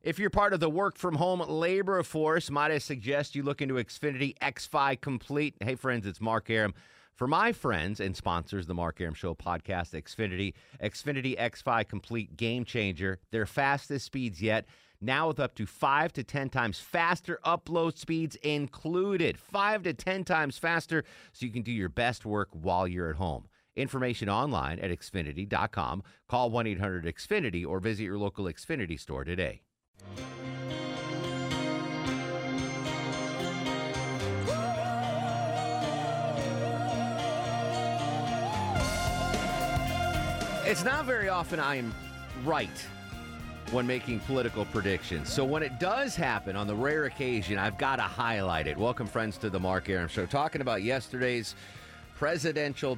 If you're part of the work-from-home labor force, might I suggest you look into Xfinity XFi Complete. Hey, friends, it's Mark Arum. For my friends and sponsors, the Mark Arum Show podcast, Xfinity XFi Complete, game changer. Their fastest speeds yet, now with up to 5 to 10 times faster upload speeds included. 5 to 10 times faster, so you can do your best work while you're at home. Information online at Xfinity.com. Call 1-800-XFINITY or visit your local Xfinity store today. It's not very often I am right when making political predictions. So when it does happen, on the rare occasion, I've got to highlight it. Welcome, friends, to the Mark Arum Show. Talking about yesterday's presidential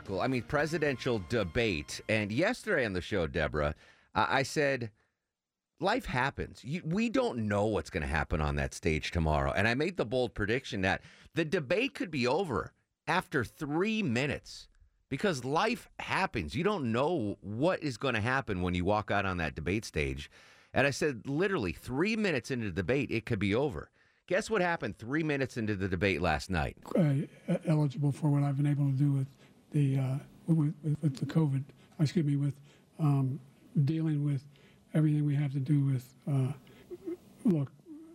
debate. And yesterday on the show, Deborah, I said, life happens. We don't know what's going to happen on that stage tomorrow. And I made the bold prediction that the debate could be over after 3 minutes. Because life happens. You don't know what is going to happen when you walk out on that debate stage. And I said, literally, 3 minutes into the debate, it could be over. Guess what happened 3 minutes into the debate last night? Eligible for what I've been able to do with the with the COVID. With dealing with everything we have to do with. Look,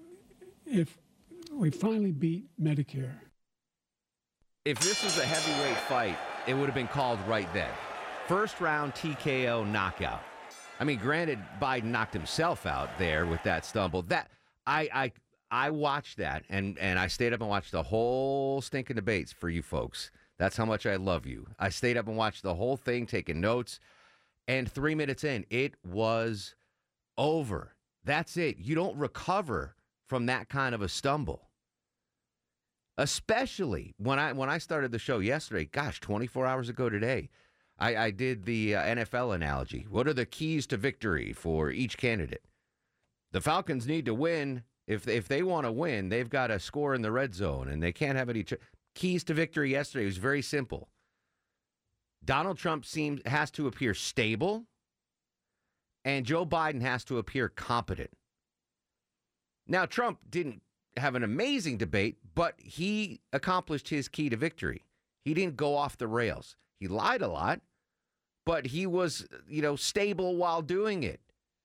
if we finally beat Medicare. If this was a heavyweight fight, it would have been called right then. First round TKO knockout. I mean, granted, Biden knocked himself out there with that stumble. That I watched that, and I stayed up and watched the whole stinking debates for you folks. That's how much I love you. I stayed up and watched the whole thing, taking notes, and 3 minutes in, it was over. That's it. You don't recover from that kind of a stumble. Especially when I started the show yesterday, 24 hours ago today, I did the NFL analogy. What are the keys to victory for each candidate? The Falcons need to win. If they want to win, they've got to score in the red zone, and they can't have any keys to victory yesterday. Was very simple. Donald Trump has to appear stable, and Joe Biden has to appear competent. Now, Trump didn't have an amazing debate, but he accomplished his key to victory. He didn't go off the rails. He lied a lot, but he was, stable while doing it.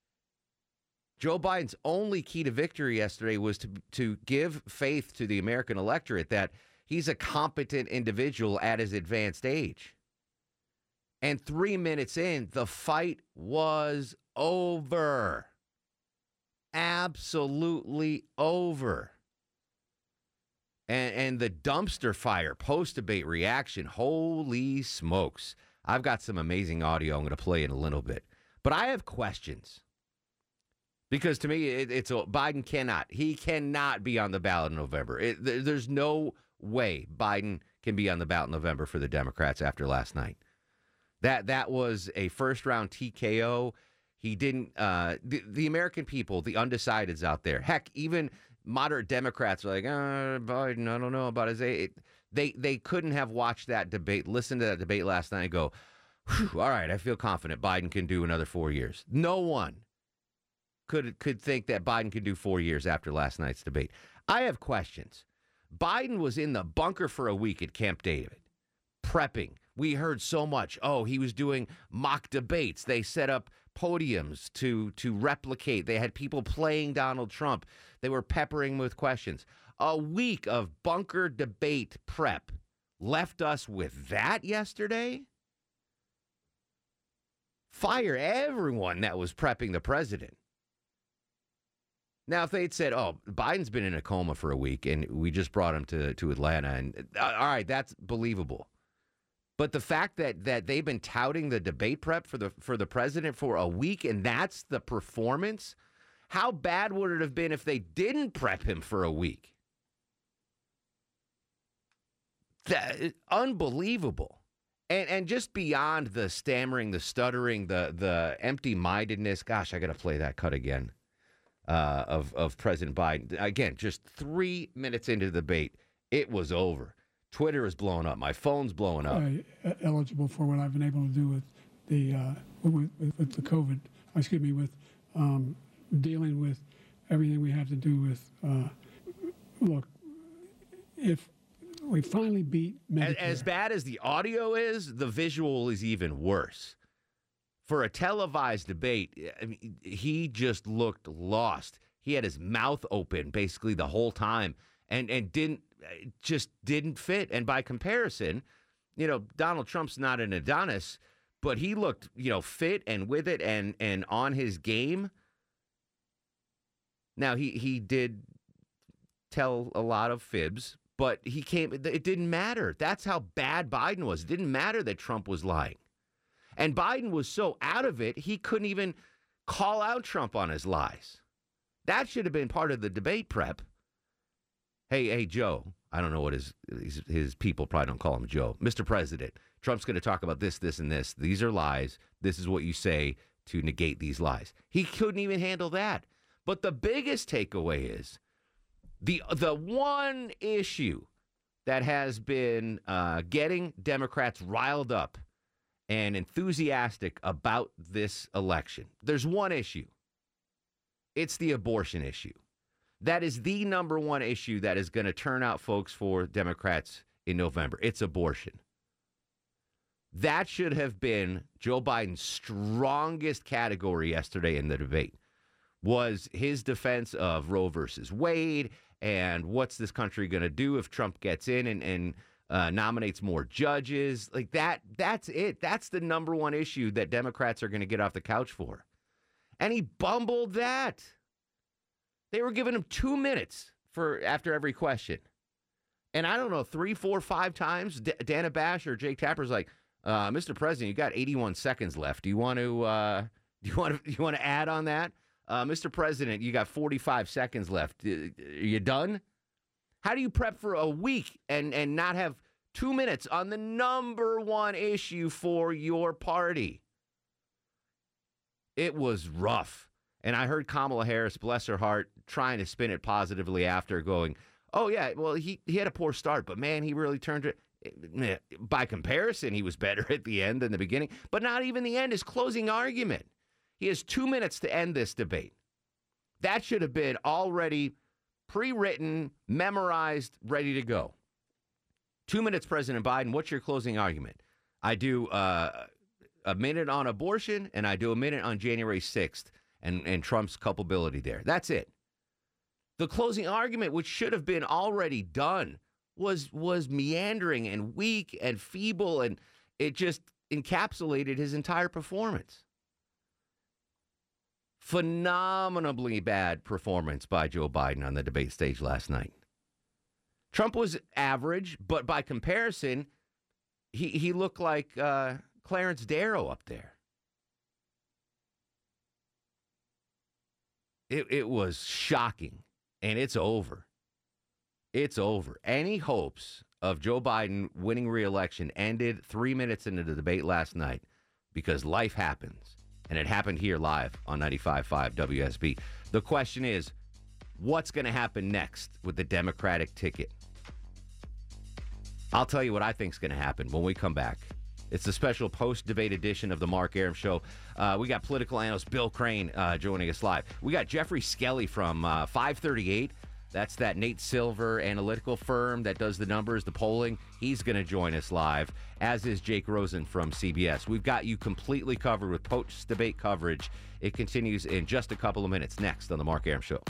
Joe Biden's only key to victory yesterday was to give faith to the American electorate that he's a competent individual at his advanced age. And 3 minutes in, the fight was over. Absolutely over. And the dumpster fire post-debate reaction, holy smokes. I've got some amazing audio I'm going to play in a little bit. But I have questions. Because to me, Biden cannot be on the ballot in November. There's no way Biden can be on the ballot in November for the Democrats after last night. That was a first-round TKO. He didn't, the American people, the undecideds out there, heck, even moderate Democrats are like, Biden, I don't know about his age. They couldn't have watched that debate, listened to that debate last night and go, all right, I feel confident Biden can do another 4 years. No one could think that Biden could do 4 years after last night's debate. I have questions. Biden was in the bunker for a week at Camp David, prepping. We heard so much. Oh, he was doing mock debates. They set up podiums to replicate. They had people playing Donald Trump. They were peppering him with questions. A week of bunker debate prep left us with that yesterday? Fire everyone that was prepping the president. Now, if they'd said, oh, Biden's been in a coma for a week and we just brought him to Atlanta, and all right, that's believable. But the fact that they've been touting the debate prep for the president for a week, and that's the performance, how bad would it have been if they didn't prep him for a week? Unbelievable. And just beyond the stammering, the stuttering, the empty-mindedness, gosh, I got to play that cut again, of President Biden. Again, just 3 minutes into the debate, it was over. Twitter is blowing up. My phone's blowing up. Eligible for what I've been able to do with the COVID. With dealing with everything we have to do with, look, if we finally beat Medicare. As bad as the audio is, the visual is even worse. For a televised debate, I mean, he just looked lost. He had his mouth open basically the whole time and just didn't fit. And by comparison, Donald Trump's not an Adonis, but he looked, fit and with it and on his game. Now, he did tell a lot of fibs, but it didn't matter. That's how bad Biden was. It didn't matter that Trump was lying. And Biden was so out of it, he couldn't even call out Trump on his lies. That should have been part of the debate prep. Hey, Joe. I don't know what his people probably don't call him Joe. Mr. President, Trump's going to talk about this, this, and this. These are lies. This is what you say to negate these lies. He couldn't even handle that. But the biggest takeaway is the one issue that has been getting Democrats riled up and enthusiastic about this election. There's one issue. It's the abortion issue. That is the number one issue that is going to turn out folks for Democrats in November. It's abortion. That should have been Joe Biden's strongest category yesterday in the debate, was his defense of Roe versus Wade and what's this country going to do if Trump gets in and nominates more judges. Like that's it. That's the number one issue that Democrats are going to get off the couch for. And he bumbled that. They were giving him 2 minutes after every question. And I don't know, 3, 4, 5 times, Dana Bash or Jake Tapper's like, Mr. President, you got 81 seconds left. Do you want to add on that? Mr. President, you got 45 seconds left. Are you done? How do you prep for a week and not have 2 minutes on the number one issue for your party? It was rough. And I heard Kamala Harris, bless her heart, trying to spin it positively after, going, oh, yeah, well, he had a poor start, but, man, he really turned it. By comparison, he was better at the end than the beginning. But not even the end. His closing argument. He has 2 minutes to end this debate. That should have been already pre-written, memorized, ready to go. 2 minutes, President Biden. What's your closing argument? I do a minute on abortion, and I do a minute on January 6th and Trump's culpability there. That's it. The closing argument, which should have been already done, was meandering and weak and feeble, and it just encapsulated his entire performance. Phenomenally bad performance by Joe Biden on the debate stage last night. Trump was average, but by comparison, he looked like Clarence Darrow up there. It was shocking, and it's over. It's over. Any hopes of Joe Biden winning re-election ended 3 minutes into the debate last night because life happens, and it happened here live on 95.5 WSB. The question is, what's going to happen next with the Democratic ticket? I'll tell you what I think is going to happen when we come back. It's the special post-debate edition of the Mark Arum Show. We got political analyst Bill Crane joining us live. We got Jeffrey Skelly from 538. That's that Nate Silver analytical firm that does the numbers, the polling. He's going to join us live, as is Jake Rosen from CBS. We've got you completely covered with post-debate coverage. It continues in just a couple of minutes next on the Mark Arum Show.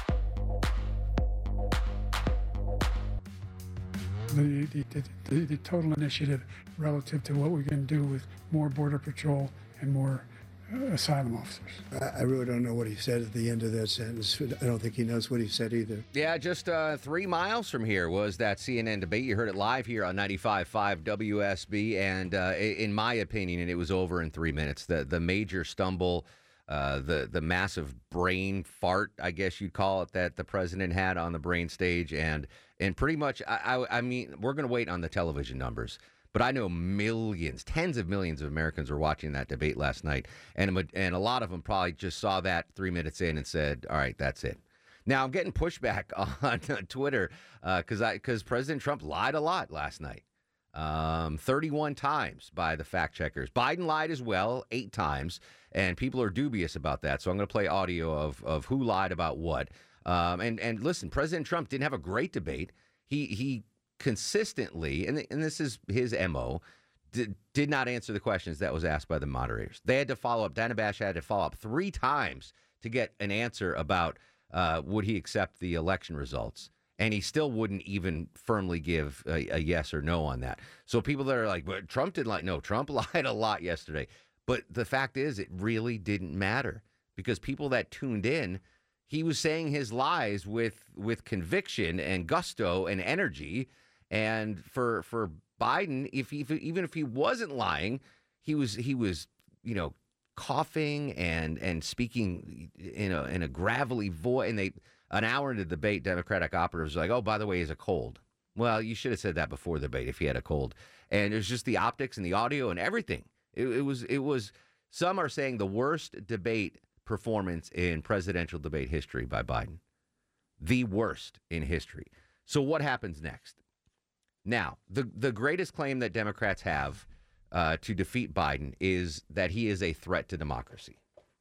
The total initiative relative to what we can do with more Border Patrol and more asylum officers. I really don't know what he said at the end of that sentence. I don't think he knows what he said either. Yeah, just 3 miles from here was that CNN debate. You heard it live here on 95.5 WSB, and in my opinion, and it was over in 3 minutes. The major stumble, the massive brain fart, I guess you'd call it, that the president had on the brain stage, and pretty much, I mean, we're going to wait on the television numbers. But I know millions, tens of millions of Americans were watching that debate last night, and a lot of them probably just saw that 3 minutes in and said, all right, that's it. Now, I'm getting pushback on Twitter because President Trump lied a lot last night. 31 times by the fact checkers. Biden lied as well, 8 times, and people are dubious about that. So I'm going to play audio of who lied about what. And listen, President Trump didn't have a great debate. He consistently, and this is his MO, did not answer the questions that was asked by the moderators. They had to follow up. Dana Bash had to follow up 3 times to get an answer about would he accept the election results. And he still wouldn't even firmly give a yes or no on that. So people that are like, but Trump didn't lie. No, Trump lied a lot yesterday. But the fact is, it really didn't matter because people that tuned in, he was saying his lies with conviction and gusto and energy. And for Biden, even if he wasn't lying, he was coughing and speaking in a gravelly voice. And an hour into the debate, Democratic operatives were like, oh, by the way, he has a cold. Well, you should have said that before the debate if he had a cold. And it was just the optics and the audio and everything. It was. Some are saying the worst debate performance in presidential debate history by Biden, the worst in history. So what happens next? Now, the greatest claim that Democrats have to defeat Biden is that he is a threat to democracy.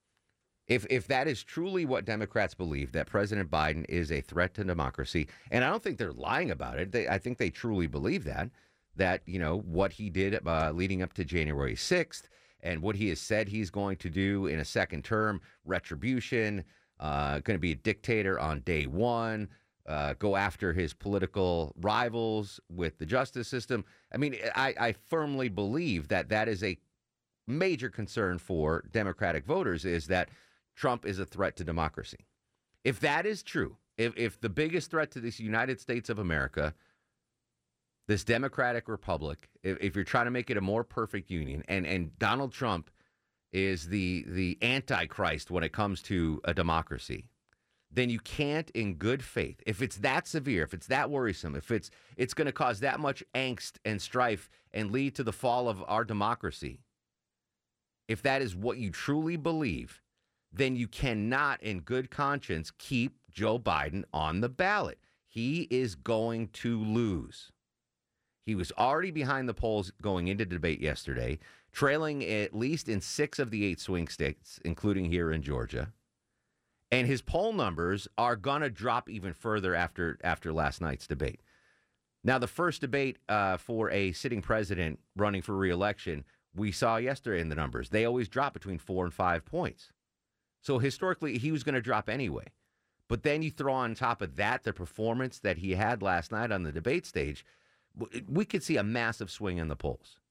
If that is truly what Democrats believe, that President Biden is a threat to democracy, and I don't think they're lying about it. I think they truly believe that what he did leading up to January 6th and what he has said he's going to do in a second term, retribution, going to be a dictator on day one, go after his political rivals with the justice system. I mean, I firmly believe that is a major concern for Democratic voters, is that Trump is a threat to democracy. If that is true, if the biggest threat to this United States of America, this democratic republic, if you're trying to make it a more perfect union, and Donald Trump is the antichrist when it comes to a democracy, then you can't in good faith, if it's that severe, if it's that worrisome, if it's going to cause that much angst and strife and lead to the fall of our democracy, if that is what you truly believe, then you cannot in good conscience keep Joe Biden on the ballot. He is going to lose. He was already behind the polls going into debate yesterday, trailing at least in 6 of the 8 swing states, including here in Georgia. And his poll numbers are going to drop even further after last night's debate. Now, the first debate for a sitting president running for re-election, we saw yesterday in the numbers. They always drop between 4 and 5 points. So historically, he was going to drop anyway. But then you throw on top of that the performance that he had last night on the debate stage, we could see a massive swing in the polls.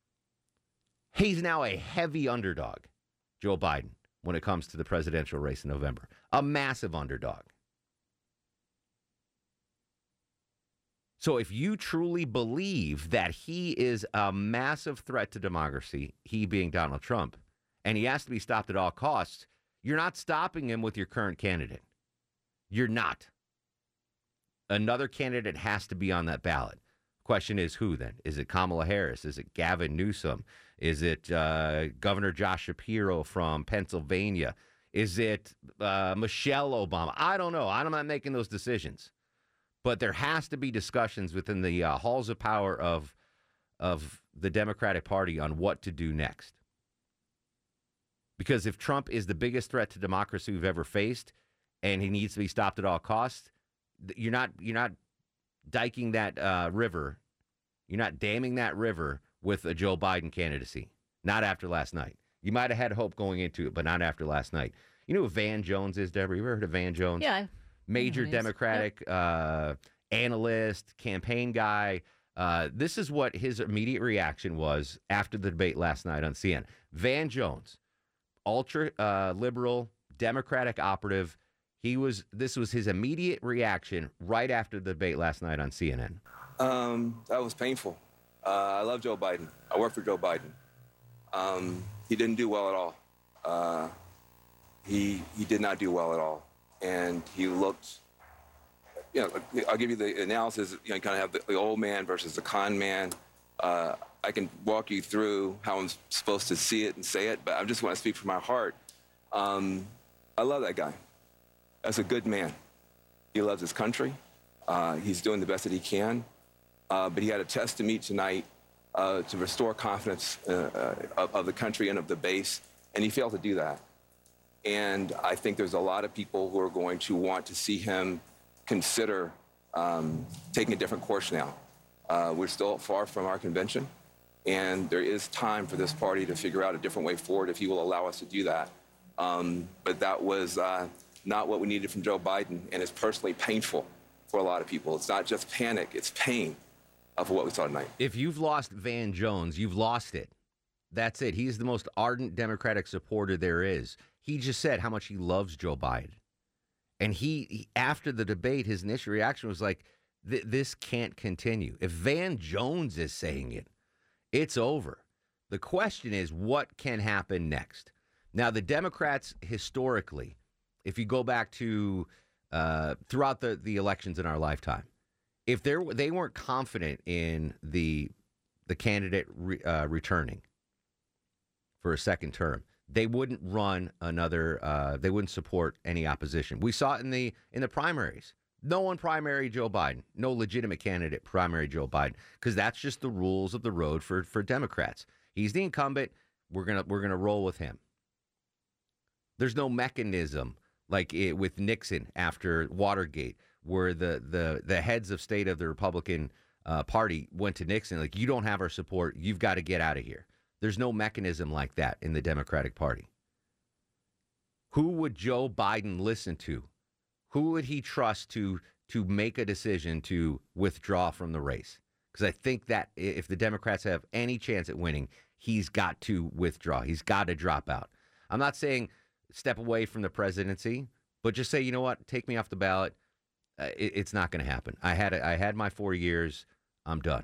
He's now a heavy underdog, Joe Biden, when it comes to the presidential race in November. A massive underdog. So if you truly believe that he is a massive threat to democracy, he being Donald Trump, and he has to be stopped at all costs, you're not stopping him with your current candidate. You're not. Another candidate has to be on that ballot. Question is who then? Is it Kamala Harris? Is it Gavin Newsom? Is it Governor Josh Shapiro from Pennsylvania? Is it Michelle Obama? I don't know. I'm not making those decisions. But there has to be discussions within the halls of power of the Democratic Party on what to do next. Because if Trump is the biggest threat to democracy we've ever faced, and he needs to be stopped at all costs, you're not diking that river. You're not damming that river with a Joe Biden candidacy. Not after last night. You might have had hope going into it, but not after last night. You know who Van Jones is, Deborah? You ever heard of Van Jones? Yeah. Major Democratic analyst, campaign guy. This is what his immediate reaction was after the debate last night on CNN. Van Jones, ultra liberal, Democratic operative. This was his immediate reaction right after the debate last night on CNN. That was painful. I love Joe Biden. I work for Joe Biden. He didn't do well at all. He did not do well at all. And he looked, I'll give you the analysis. You kind of have the old man versus the con man. I can walk you through how I'm supposed to see it and say it, but I just want to speak from my heart. I love that guy. That's a good man. He loves his country. He's doing the best that he can. but he had a test to meet tonight to restore confidence of the country and of the base, and he failed to do that. And I think there's a lot of people who are going to want to see him consider taking a different course now. We're still far from our convention, and there is time for this party to figure out a different way forward if he will allow us to do that. But that was not what we needed from Joe Biden, and it's personally painful for a lot of people. It's not just panic, it's pain for what we saw tonight. If you've lost Van Jones, you've lost it. That's it. He's the most ardent Democratic supporter there is. He just said how much he loves Joe Biden. And he after the debate, his initial reaction was like, this can't continue. If Van Jones is saying it, it's over. The question is, what can happen next? Now, the Democrats, historically, if you go back to throughout the elections in our lifetime, if they weren't confident in the candidate returning for a second term, they wouldn't run another. They wouldn't support any opposition. We saw it in the primaries. No one primary Joe Biden. No legitimate candidate primary Joe Biden, because that's just the rules of the road for Democrats. He's the incumbent. We're gonna roll with him. There's no mechanism like with Nixon after Watergate, where the heads of state of the Republican Party went to Nixon like, you don't have our support. You've got to get out of here. There's no mechanism like that in the Democratic Party. Who would Joe Biden listen to? Who would he trust to make a decision to withdraw from the race? Because I think that if the Democrats have any chance at winning, he's got to withdraw. He's got to drop out. I'm not saying step away from the presidency, but just say, you know what, take me off the ballot. It's not going to happen. I had my 4 years. I'm done.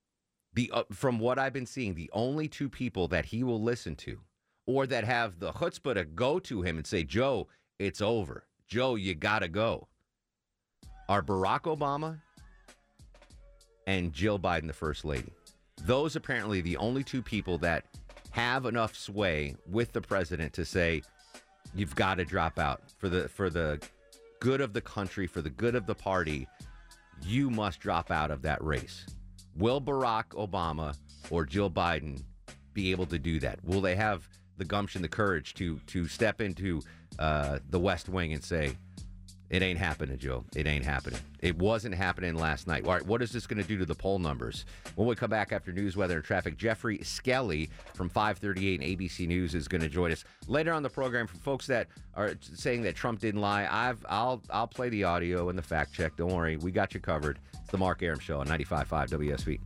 From what I've been seeing, the only two people that he will listen to or that have the chutzpah to go to him and say, Joe, it's over. Joe, you got to go, are Barack Obama and Jill Biden, the First Lady. Those apparently the only two people that have enough sway with the president to say, you've got to drop out for the good of the country, for the good of the party. You must drop out of that race. Will Barack Obama or Jill Biden be able to do that? Will they have the gumption, the courage to step into the West Wing and say, it ain't happening, Joe. It ain't happening. It wasn't happening last night. All right, what is this going to do to the poll numbers? When we come back after news, weather, and traffic, Jeffrey Skelly from 538 and ABC News is going to join us later on the program. For folks that are saying that Trump didn't lie, I'll play the audio and the fact check. Don't worry, we got you covered. It's the Mark Arum Show on 95.5 WSB.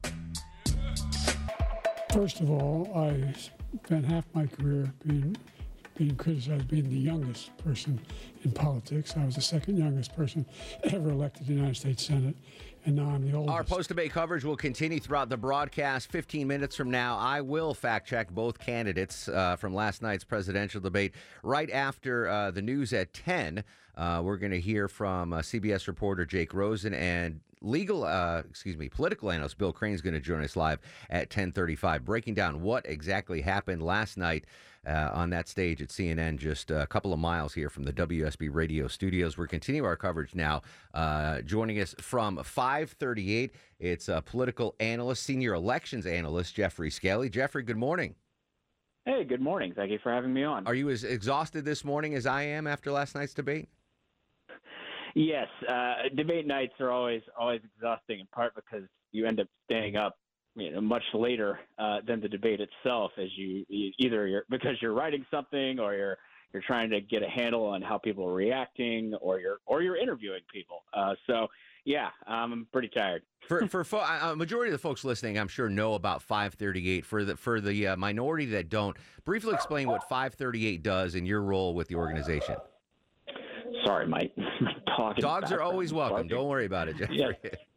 First of all, I spent half my career being criticized being the youngest person in politics. I was the second youngest person ever elected to the United States Senate, and now I'm the oldest. Our post-debate coverage will continue throughout the broadcast. 15 minutes from now, I will fact-check both candidates from last night's presidential debate. Right after the news at 10, we're going to hear from CBS reporter Jake Rosen and political analyst Bill Crane is going to join us live at 10:35, breaking down what exactly happened last night on that stage at CNN, just a couple of miles here from the WSB Radio studios. We're continuing our coverage now. Joining us from 538, it's political analyst, senior elections analyst Jeffrey Skelly. Jeffrey, good morning. Hey, good morning. Thank you for having me on. Are you as exhausted this morning as I am after last night's debate? Yes, debate nights are always exhausting, in part because you end up staying up, much later than the debate itself, as because you're writing something, or you're trying to get a handle on how people are reacting, or you're interviewing people. So yeah, I'm pretty tired. For a majority of the folks listening, I'm sure know about 538. For the minority that don't, briefly explain what 538 does in your role with the organization. Sorry, my dog. Dogs are always welcome. Barking. Don't worry about it, Jeffrey. Yes.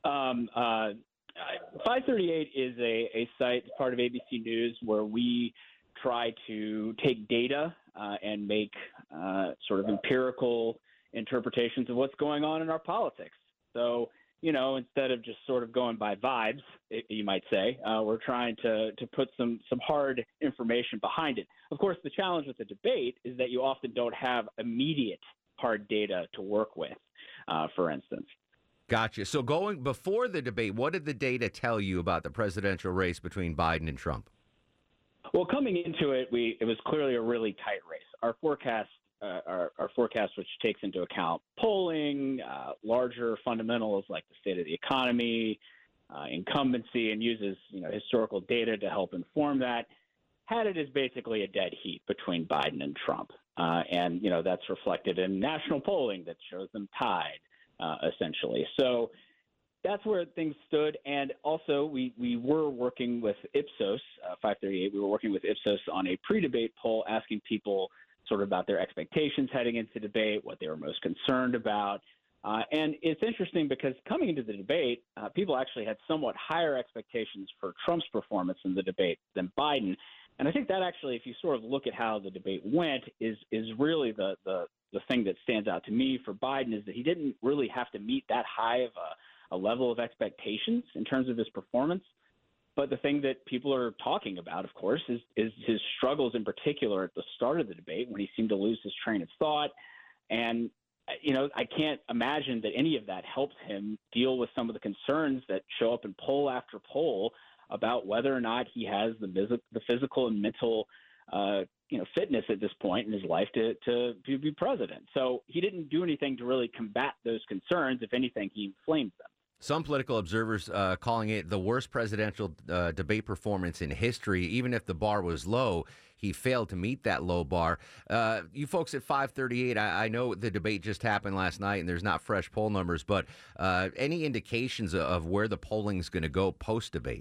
538 is a site, part of ABC News, where we try to take data and make sort of empirical interpretations of what's going on in our politics. So, instead of just sort of going by vibes, you might say, we're trying to put some hard information behind it. Of course, the challenge with the debate is that you often don't have immediate hard data to work with, for instance. Gotcha. So going before the debate, what did the data tell you about the presidential race between Biden and Trump? Well, coming into it, it was clearly a really tight race. Our forecast, which takes into account polling, larger fundamentals like the state of the economy, incumbency, and uses historical data to help inform that, had it as basically a dead heat between Biden and Trump. And that's reflected in national polling that shows them tied, essentially. So that's where things stood. And also, we were working with Ipsos, 538. We were working with Ipsos on a pre-debate poll asking people sort of about their expectations heading into debate, what they were most concerned about. And it's interesting because coming into the debate, people actually had somewhat higher expectations for Trump's performance in the debate than Biden. And I think that actually, if you sort of look at how the debate went, is really the thing that stands out to me for Biden is that he didn't really have to meet that high of a level of expectations in terms of his performance. But the thing that people are talking about, of course, is his struggles in particular at the start of the debate when he seemed to lose his train of thought. And, I can't imagine that any of that helps him deal with some of the concerns that show up in poll after poll about whether or not he has the physical and mental fitness at this point in his life to be president. So he didn't do anything to really combat those concerns. If anything, he inflamed them. Some political observers calling it the worst presidential debate performance in history. Even if the bar was low, he failed to meet that low bar. You folks at 538, I know the debate just happened last night and there's not fresh poll numbers, but any indications of where the polling's going to go post-debate?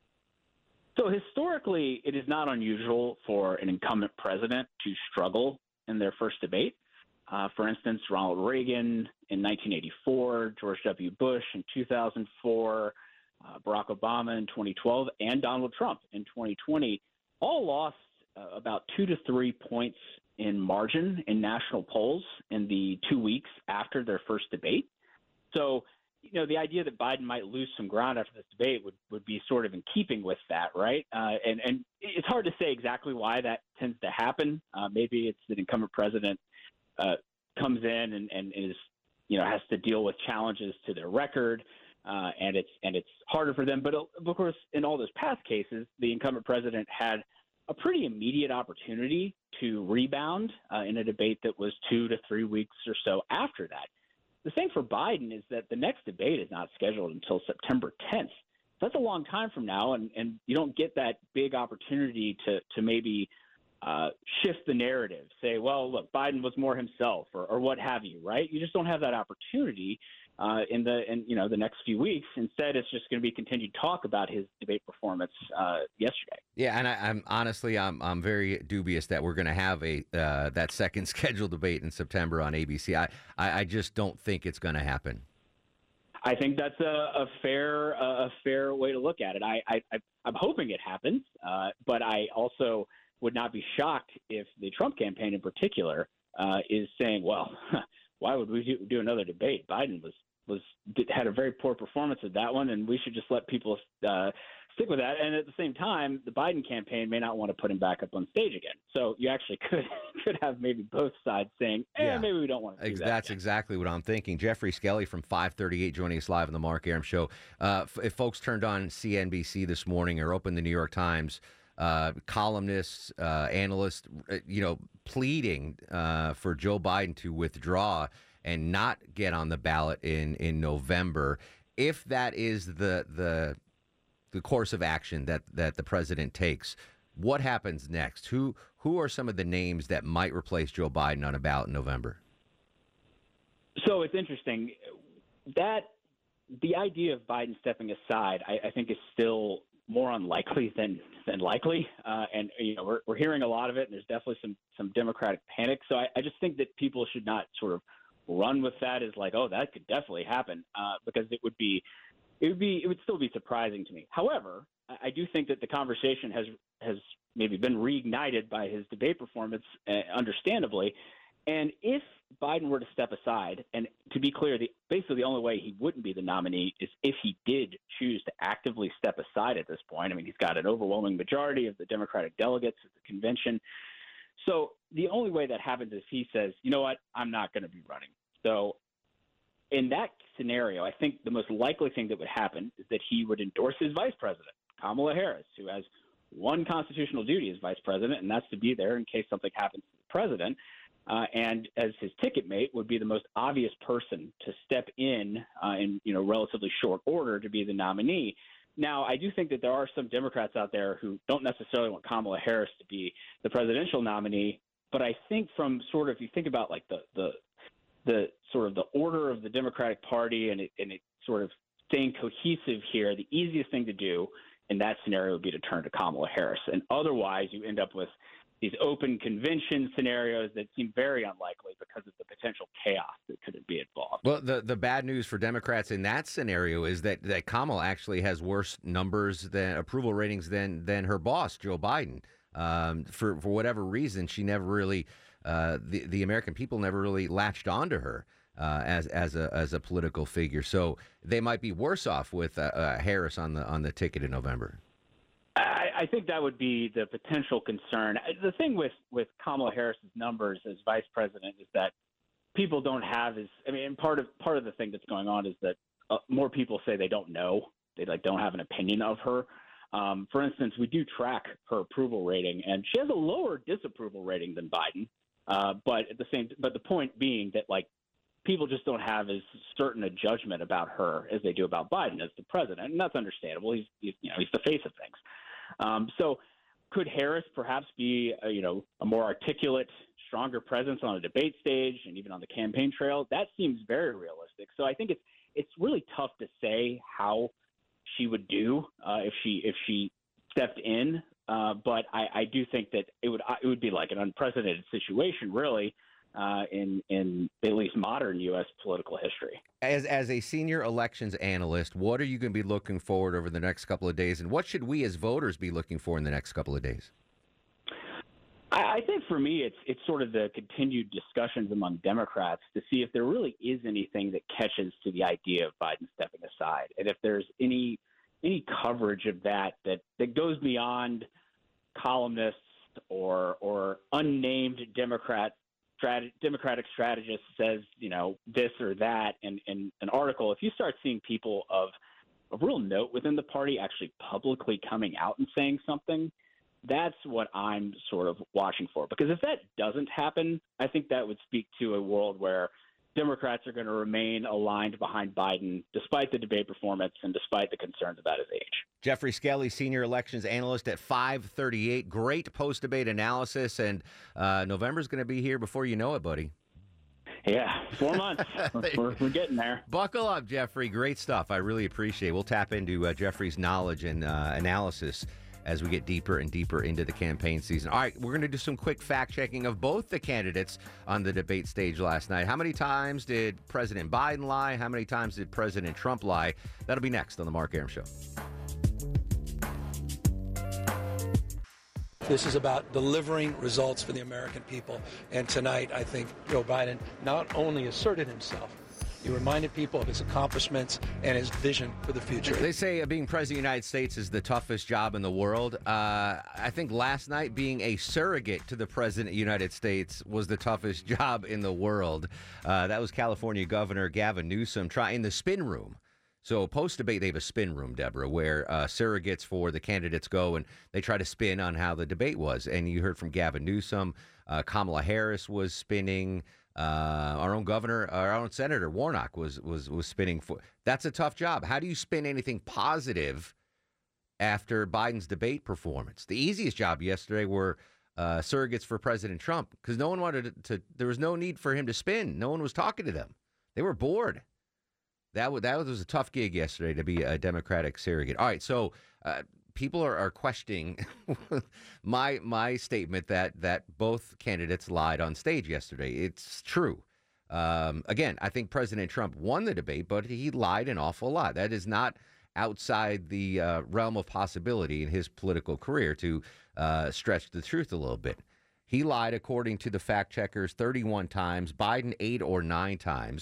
So historically, it is not unusual for an incumbent president to struggle in their first debate. For instance, Ronald Reagan in 1984, George W. Bush in 2004, Barack Obama in 2012, and Donald Trump in 2020 all lost about 2 to 3 points in margin in national polls in the 2 weeks after their first debate. So, the idea that Biden might lose some ground after this debate would be sort of in keeping with that, right? And it's hard to say exactly why that tends to happen. Maybe it's that incumbent president comes in and is, has to deal with challenges to their record, and it's harder for them. But of course, in all those past cases, the incumbent president had a pretty immediate opportunity to rebound in a debate that was 2 to 3 weeks or so after that. The thing for Biden is that the next debate is not scheduled until September 10th. So that's a long time from now, and you don't get that big opportunity to maybe shift the narrative, say, well, look, Biden was more himself or what have you, right? You just don't have that opportunity in the next few weeks. Instead, it's just going to be continued talk about his debate performance yesterday. Yeah, and I'm honestly very dubious that we're going to have that second scheduled debate in September on ABC. I just don't think it's going to happen. I think that's a fair way to look at it. I'm hoping it happens, but I also would not be shocked if the Trump campaign in particular is saying, well, why would we do another debate? Biden had a very poor performance at that one, and we should just let people stick with that. And at the same time, the Biden campaign may not want to put him back up on stage again. So you actually could have maybe both sides saying, maybe we don't want to do that. That's exactly what I'm thinking. Jeffrey Skelly from 538 joining us live on the Mark Arum Show. If folks turned on CNBC this morning or opened the New York Times, columnists, analysts, pleading for Joe Biden to withdraw and not get on the ballot in November. If that is the course of action that the president takes, what happens next? Who are some of the names that might replace Joe Biden on a ballot in November? So it's interesting that the idea of Biden stepping aside, I think, is still more unlikely than likely. And we're hearing a lot of it, and there's definitely some Democratic panic. So I just think that people should not sort of run with that as like, oh, that could definitely happen, because it would still be surprising to me. However, I do think that the conversation has maybe been reignited by his debate performance, understandably. And if Biden were to step aside, and to be clear, basically the only way he wouldn't be the nominee is if he did choose to actively step aside at this point. I mean, he's got an overwhelming majority of the Democratic delegates at the convention. So the only way that happens is he says, you know what, I'm not going to be running. So in that scenario, I think the most likely thing that would happen is that he would endorse his vice president, Kamala Harris, who has one constitutional duty as vice president, and that's to be there in case something happens to the president. And as his ticket mate would be the most obvious person to step in relatively short order to be the nominee. Now, I do think that there are some Democrats out there who don't necessarily want Kamala Harris to be the presidential nominee, but I think from sort of, you think about like the sort of the order of the Democratic Party and it sort of staying cohesive here, the easiest thing to do in that scenario would be to turn to Kamala Harris. And otherwise, you end up with these open convention scenarios that seem very unlikely because of the potential chaos that could be involved. Well, the bad news for Democrats in that scenario is that Kamala actually has worse numbers than approval ratings than her boss, Joe Biden. For whatever reason, she never really the American people never really latched onto her as a political figure. So they might be worse off with Harris on the ticket in November. I think that would be the potential concern. The thing with Kamala Harris's numbers as vice president is that people don't have part of the thing that's going on is that more people say they don't know. They don't have an opinion of her. For instance, we do track her approval rating, and she has a lower disapproval rating than Biden. But the point being that people just don't have as certain a judgment about her as they do about Biden as the president, and that's understandable. He's the face of things. So could Harris perhaps be a more articulate, stronger presence on a debate stage and even on the campaign trail? That seems very realistic. So I think it's really tough to say how she would do if she stepped in. But I do think that it would be like an unprecedented situation, really, in at least modern U.S. political history. As a senior elections analyst, what are you going to be looking forward over the next couple of days, and what should we as voters be looking for in the next couple of days? I think for me, it's sort of the continued discussions among Democrats to see if there really is anything that catches to the idea of Biden stepping aside, and if there's any coverage of that goes beyond columnists or unnamed Democratic strategist says, this or that in an article. If you start seeing people of real note within the party actually publicly coming out and saying something, that's what I'm sort of watching for. Because if that doesn't happen, I think that would speak to a world where Democrats are going to remain aligned behind Biden despite the debate performance and despite the concerns about his age. Jeffrey Skelly, senior elections analyst at 538. Great post-debate analysis, and November's going to be here before you know it, buddy. Yeah, 4 months. We're getting there. Buckle up, Jeffrey. Great stuff. I really appreciate it. We'll tap into Jeffrey's knowledge and analysis as we get deeper and deeper into the campaign season. All right, we're going to do some quick fact-checking of both the candidates on the debate stage last night. How many times did President Biden lie? How many times did President Trump lie? That'll be next on The Mark Arum Show. This is about delivering results for the American people. And tonight, I think Joe Biden not only asserted himself, he reminded people of his accomplishments and his vision for the future. They say being president of the United States is the toughest job in the world. I think last night being a surrogate to the president of the United States was the toughest job in the world. That was California Governor Gavin Newsom trying the spin room. So post-debate, they have a spin room, Deborah, where surrogates for the candidates go and they try to spin on how the debate was. And you heard from Gavin Newsom. Kamala Harris was spinning. Our own governor, our own Senator Warnock was spinning for. That's a tough job. How do you spin anything positive after Biden's debate performance? The easiest job yesterday were surrogates for President Trump because no one wanted to. There was no need for him to spin. No one was talking to them. They were bored. That was a tough gig yesterday to be a Democratic surrogate. All right, so people are questioning my statement that both candidates lied on stage yesterday. It's true. Again, I think President Trump won the debate, but he lied an awful lot. That is not outside the realm of possibility in his political career to stretch the truth a little bit. He lied, according to the fact checkers, 31 times, Biden 8 or 9 times.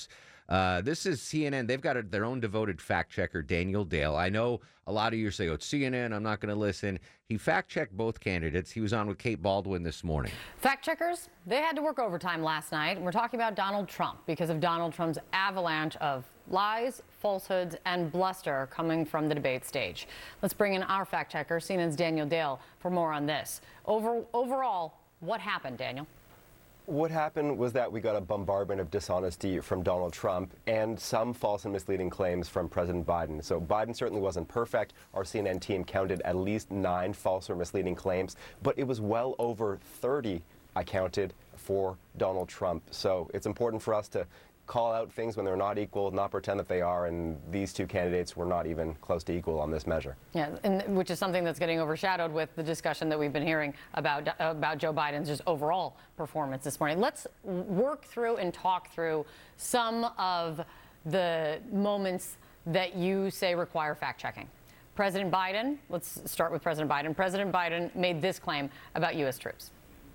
This is CNN. They've got their own devoted fact checker, Daniel Dale. I know a lot of you say, oh, it's CNN, I'm not going to listen. He fact-checked both candidates. He was on with Kate Baldwin this morning. Fact checkers, they had to work overtime last night. We're talking about Donald Trump because of Donald Trump's avalanche of lies, falsehoods, and bluster coming from the debate stage. Let's bring in our fact checker, CNN's Daniel Dale, for more on this. Overall, what happened, Daniel? What happened was that we got a bombardment of dishonesty from Donald Trump and some false and misleading claims from President Biden. So Biden certainly wasn't perfect. Our CNN team counted at least 9 false or misleading claims, but it was well over 30, I counted, for Donald Trump. So it's important for us to call out things when they're not equal, not pretend that they are, and these two candidates were not even close to equal on this measure. Yeah, and which is something that's getting overshadowed with the discussion that we've been hearing about Joe Biden's just overall performance this morning. Let's work through and talk through some of the moments that you say require fact-checking. President Biden, let's start with President Biden. President Biden made this claim about U.S. troops.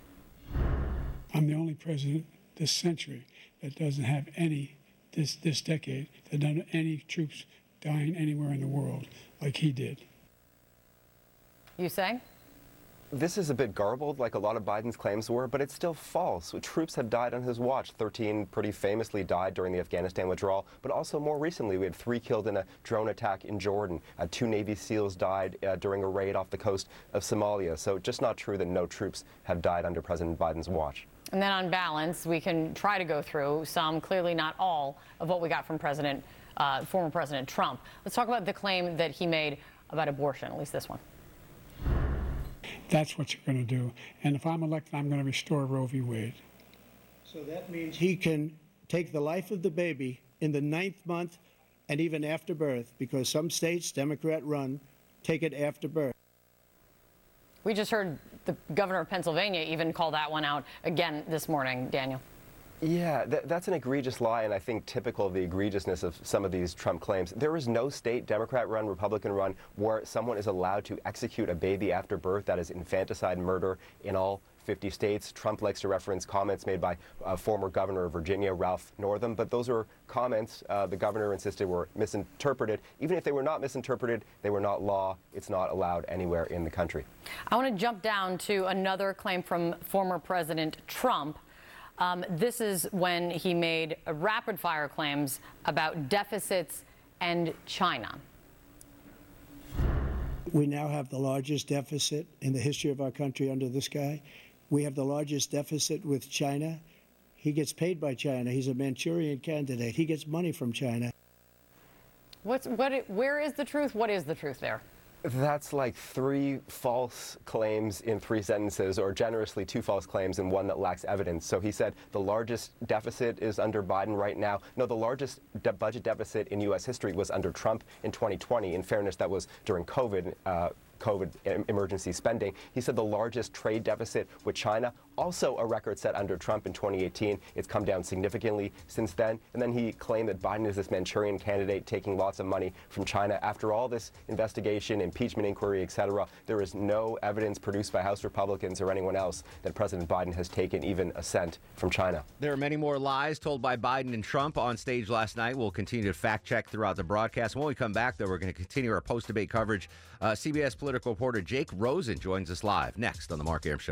I'm the only president this century that doesn't have any, this decade, that doesn't have any troops dying anywhere in the world like he did. You say? This is a bit garbled, like a lot of Biden's claims were, but it's still false. Troops have died on his watch. 13 pretty famously died during the Afghanistan withdrawal, but also more recently, we had 3 killed in a drone attack in Jordan. 2 Navy SEALs died during a raid off the coast of Somalia. So just not true that no troops have died under President Biden's watch. And then on balance, we can try to go through some, clearly not all, of what we got from former President Trump. Let's talk about the claim that he made about abortion, at least this one. That's what you're going to do. And if I'm elected, I'm going to restore Roe v. Wade. So that means he can take the life of the baby in the 9th month and even after birth, because some states, Democrat run, take it after birth. We just heard the governor of Pennsylvania even call that one out again this morning, Daniel. Yeah, that's an egregious lie, and I think typical of the egregiousness of some of these Trump claims. There is no state, Democrat-run, Republican-run, where someone is allowed to execute a baby after birth. That is infanticide murder in all 50 states. Trump likes to reference comments made by former governor of Virginia, Ralph Northam, but those are comments the governor insisted were misinterpreted. Even if they were not misinterpreted, they were not law. It's not allowed anywhere in the country. I want to jump down to another claim from former President Trump. This is when he made rapid-fire claims about deficits and China. We now have the largest deficit in the history of our country under this guy. We have the largest deficit with China. He gets paid by China. He's a Manchurian candidate. He gets money from China. Where is the truth? What is the truth there? That's like 3 false claims in 3 sentences, or generously 2 false claims and 1 that lacks evidence. So he said the largest deficit is under Biden right now. No, the largest budget deficit in U.S. history was under Trump in 2020. In fairness, that was during COVID emergency spending. He said the largest trade deficit with China, also a record set under Trump in 2018. It's come down significantly since then. And then he claimed that Biden is this Manchurian candidate taking lots of money from China. After all this investigation, impeachment inquiry, etc., there is no evidence produced by House Republicans or anyone else that President Biden has taken even a cent from China. There are many more lies told by Biden and Trump on stage last night. We'll continue to fact check throughout the broadcast. When we come back, though, we're going to continue our post-debate coverage. CBS political reporter Jake Rosen joins us live next on The Mark Arum Show.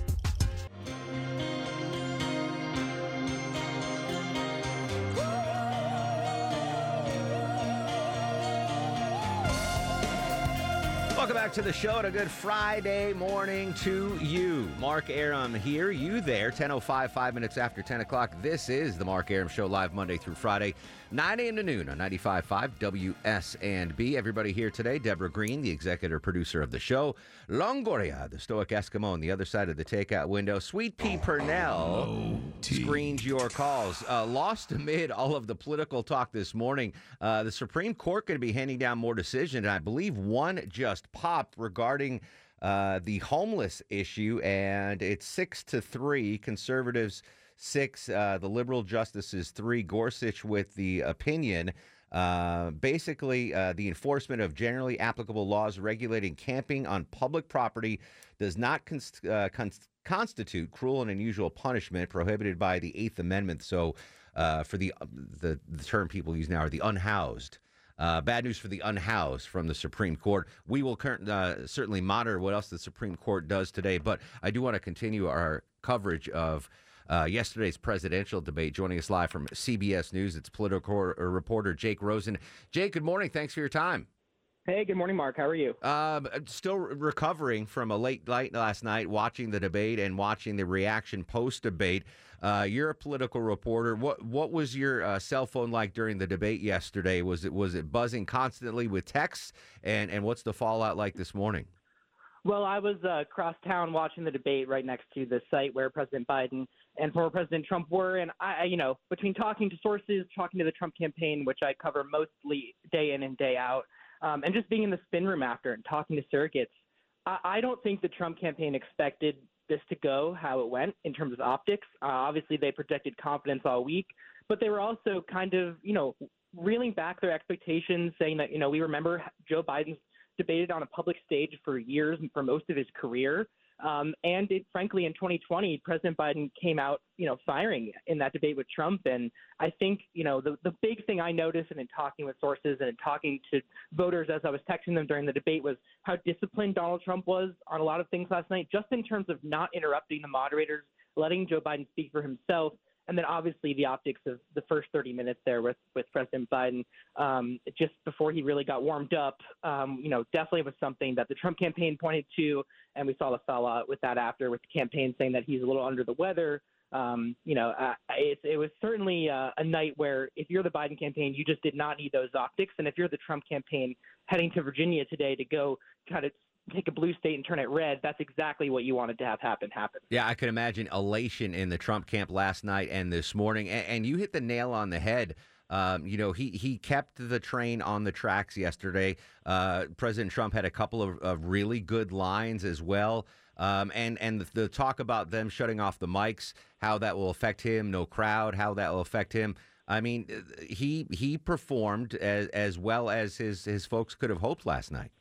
Welcome back to the show and a good Friday morning to you. Mark Arum here, you there, 10:05, 5 minutes after 10 o'clock. This is the Mark Arum Show, live Monday through Friday, 9 a.m. to noon on 95.5 WSNB. Everybody here today, Deborah Green, the executive producer of the show, Longoria, the stoic Eskimo on the other side of the takeout window, Sweet Pea Purnell screens your calls. Lost amid all of the political talk this morning, the Supreme Court going to be handing down more decisions, and I believe one just popped regarding the homeless issue, and it's 6-3, conservatives 6, the liberal justices 3, Gorsuch with the opinion. Basically, the enforcement of generally applicable laws regulating camping on public property does not constitute cruel and unusual punishment prohibited by the Eighth Amendment. So for the term people use now are the unhoused. Bad news for the unhoused from the Supreme Court. We will certainly monitor what else the Supreme Court does today, but I do want to continue our coverage of yesterday's presidential debate. Joining us live from CBS News, it's political reporter Jake Rosen. Jake, good morning. Thanks for your time. Hey, good morning, Mark. How are you? Still recovering from a late night last night, watching the debate and watching the reaction post-debate. You're a political reporter. What was your cell phone like during the debate yesterday? Was it buzzing constantly with texts? And what's the fallout like this morning? Well, I was across town watching the debate right next to the site where President Biden and former President Trump were. And I between talking to sources, talking to the Trump campaign, which I cover mostly day in and day out, and just being in the spin room after and talking to surrogates, I don't think the Trump campaign expected this to go how it went in terms of optics. Obviously, they projected confidence all week, but they were also kind of, reeling back their expectations, saying that, we remember Joe Biden's debated on a public stage for years and for most of his career. Frankly, in 2020, President Biden came out, firing in that debate with Trump. And I think, the big thing I noticed and in talking with sources and in talking to voters as I was texting them during the debate was how disciplined Donald Trump was on a lot of things last night, just in terms of not interrupting the moderators, letting Joe Biden speak for himself. And then obviously the optics of the first 30 minutes there with President Biden, just before he really got warmed up, definitely was something that the Trump campaign pointed to. And we saw the fallout with that after, with the campaign saying that he's a little under the weather. It was certainly a night where if you're the Biden campaign, you just did not need those optics. And if you're the Trump campaign heading to Virginia today to go kind of take a blue state and turn it red, that's exactly what you wanted to have happen. Yeah, I could imagine elation in the Trump camp last night and this morning. And you hit the nail on the head. He kept the train on the tracks yesterday. President Trump had a couple of really good lines as well. And the talk about them shutting off the mics, how that will affect him, no crowd, how that will affect him. I mean, he performed as well as his folks could have hoped last night.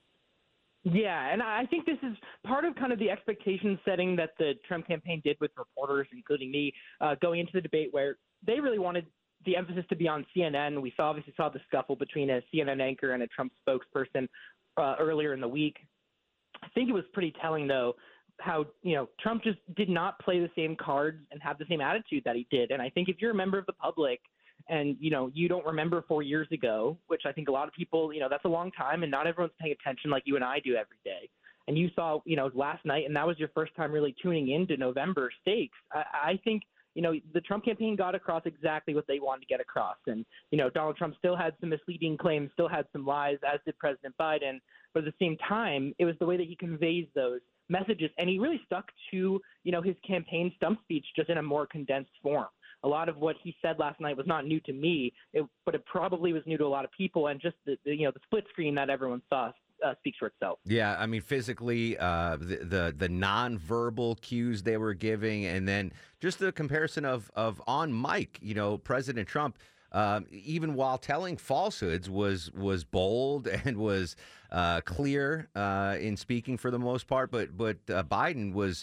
Yeah, and I think this is part of kind of the expectation setting that the Trump campaign did with reporters, including me, going into the debate, where they really wanted the emphasis to be on CNN. We obviously saw the scuffle between a CNN anchor and a Trump spokesperson earlier in the week. I think it was pretty telling, though, how, Trump just did not play the same cards and have the same attitude that he did. And I think if you're a member of the public and, you don't remember 4 years ago, which I think a lot of people, that's a long time, and not everyone's paying attention like you and I do every day. And you saw, last night, and that was your first time really tuning into November stakes. I think, the Trump campaign got across exactly what they wanted to get across. And, Donald Trump still had some misleading claims, still had some lies, as did President Biden. But at the same time, it was the way that he conveys those messages. And he really stuck to, his campaign stump speech just in a more condensed form. A lot of what he said last night was not new to me, but it probably was new to a lot of people. And just the split screen that everyone saw speaks for itself. Yeah, I mean, physically, the nonverbal cues they were giving, and then just the comparison of on mic, President Trump, even while telling falsehoods, was bold and was clear in speaking for the most part. But Biden was,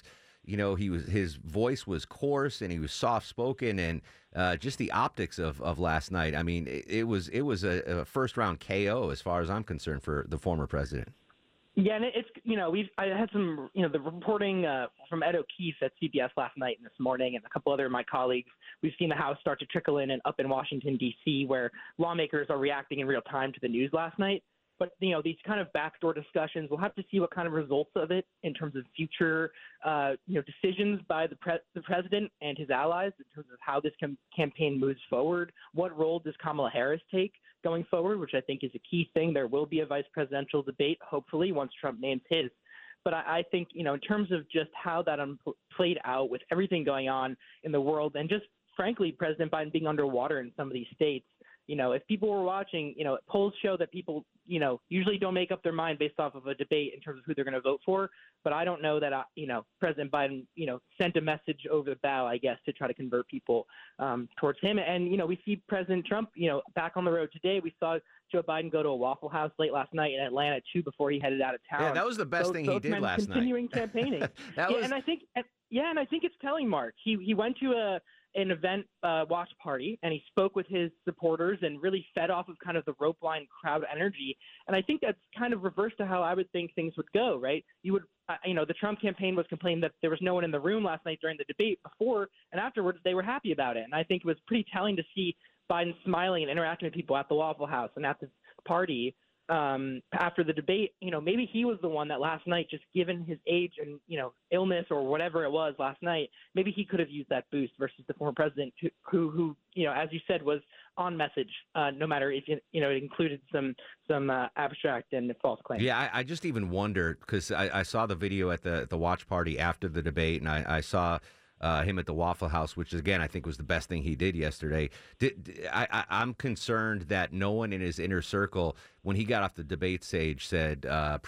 his voice was coarse and he was soft spoken, and just the optics of last night. I mean, it was a first round KO as far as I'm concerned for the former president. Yeah, and it's I had some the reporting from Ed O'Keefe at CBS last night and this morning, and a couple other of my colleagues. We've seen the House start to trickle in and up in Washington D.C., where lawmakers are reacting in real time to the news last night. But these kind of backdoor discussions, we'll have to see what kind of results of it in terms of future decisions by the president and his allies in terms of how this campaign moves forward. What role does Kamala Harris take going forward, which I think is a key thing. There will be a vice presidential debate, hopefully, once Trump names his. But I think, in terms of just how that played out with everything going on in the world, and just frankly, President Biden being underwater in some of these states, if people were watching, polls show that people, usually don't make up their mind based off of a debate in terms of who they're going to vote for. But I don't know that, President Biden, sent a message over the bow, I guess, to try to convert people towards him. And, we see President Trump, back on the road today. We saw Joe Biden go to a Waffle House late last night in Atlanta, too, before he headed out of town. Yeah, that was the best thing he did last night. Continuing campaigning. And I think it's telling, Mark. He went to an event watch party, and he spoke with his supporters and really fed off of kind of the rope line crowd energy. And I think that's kind of reverse to how I would think things would go, right? You would, the Trump campaign was complaining that there was no one in the room last night during the debate. Before and afterwards, they were happy about it. And I think it was pretty telling to see Biden smiling and interacting with people at the Waffle House and at the party after the debate. Maybe he was the one that last night, just given his age and, illness or whatever it was last night, maybe he could have used that boost versus the former president who as you said, was on message, no matter if, it included some abstract and false claims. Yeah, I just even wonder, because I saw the video at the watch party after the debate, and I saw him at the Waffle House, which, again, I think was the best thing he did yesterday. I'm concerned that no one in his inner circle, when he got off the debate stage, said,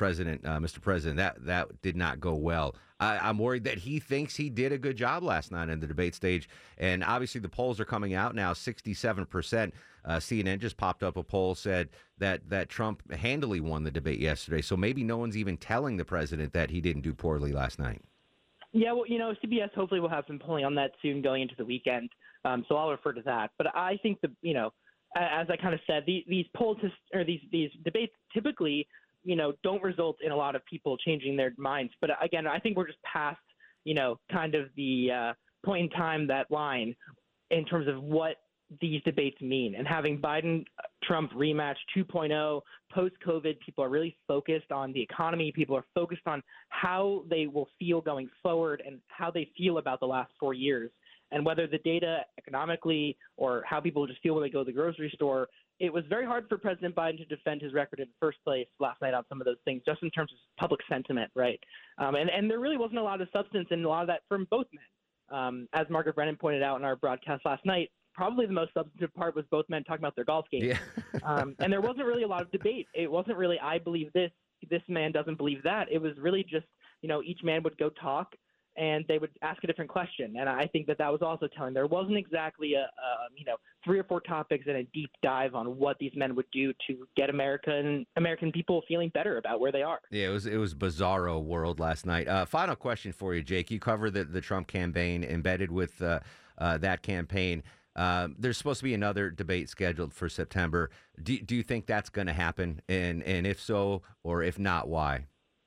Mr. President, that did not go well. I'm worried that he thinks he did a good job last night in the debate stage. And obviously the polls are coming out now, 67%. CNN just popped up a poll, said that Trump handily won the debate yesterday. So maybe no one's even telling the president that he didn't do poorly last night. Yeah, well, CBS hopefully will have some polling on that soon going into the weekend, so I'll refer to that. But I think as I kind of said, these polls or these debates typically, don't result in a lot of people changing their minds. But again, I think we're just past, kind of the point in time, that line in terms of what these debates mean. And having Biden-Trump rematch 2.0 post-COVID, people are really focused on the economy. People are focused on how they will feel going forward and how they feel about the last 4 years. And whether the data economically or how people just feel when they go to the grocery store, it was very hard for President Biden to defend his record in the first place last night on some of those things, just in terms of public sentiment, right? And there really wasn't a lot of substance in a lot of that from both men. As Margaret Brennan pointed out in our broadcast last night, probably the most substantive part was both men talking about their golf games. Yeah. And there wasn't really a lot of debate. It wasn't really, I believe this man doesn't believe that. It was really just, each man would go talk and they would ask a different question. And I think that was also telling. There wasn't exactly a 3 or 4 topics and a deep dive on what these men would do to get American people feeling better about where they are. Yeah, it was bizarro world last night. Final question for you, Jake. You cover the Trump campaign, embedded with that campaign. There's supposed to be another debate scheduled for September. Do you think that's going to happen? And if so, or if not, why?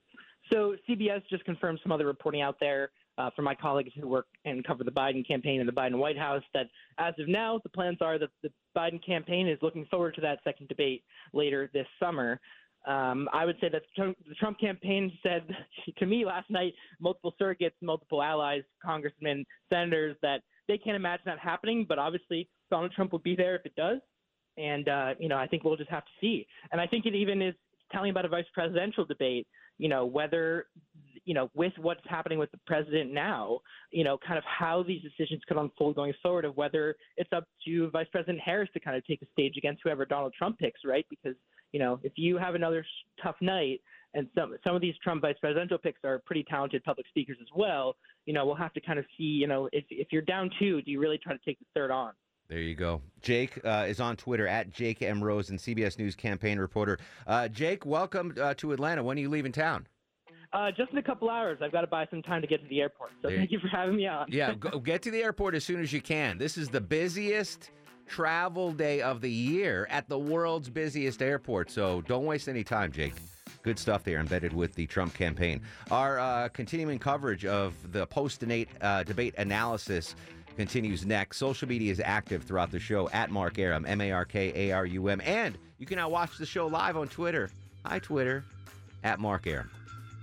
So CBS just confirmed some other reporting out there from my colleagues who work and cover the Biden campaign and the Biden White House that as of now, the plans are that the Biden campaign is looking forward to that second debate later this summer. I would say that the Trump campaign said to me last night, multiple surrogates, multiple allies, congressmen, senators, that they can't imagine that happening, but obviously Donald Trump will be there if it does. And, I think we'll just have to see. And I think it even is telling about a vice presidential debate, whether, with what's happening with the president now, kind of how these decisions could unfold going forward, of whether it's up to Vice President Harris to kind of take the stage against whoever Donald Trump picks, right? Because, if you have another tough night, and some of these Trump vice presidential picks are pretty talented public speakers as well, we'll have to kind of see, if you're down 2, do you really try to take the third on? There you go. Jake is on Twitter at Jake M. Rosen, CBS News campaign reporter. Jake, welcome to Atlanta. When are you leaving town? Just in a couple hours. I've got to buy some time to get to the airport. So thank you for having me on. Yeah, get to the airport as soon as you can. This is the busiest travel day of the year at the world's busiest airport. So don't waste any time, Jake. Good stuff there, embedded with the Trump campaign. Our continuing coverage of the post-debate analysis continues next. Social media is active throughout the show at Mark Arum, MarkArum. And you can now watch the show live on Twitter. Hi, Twitter, at Mark Arum.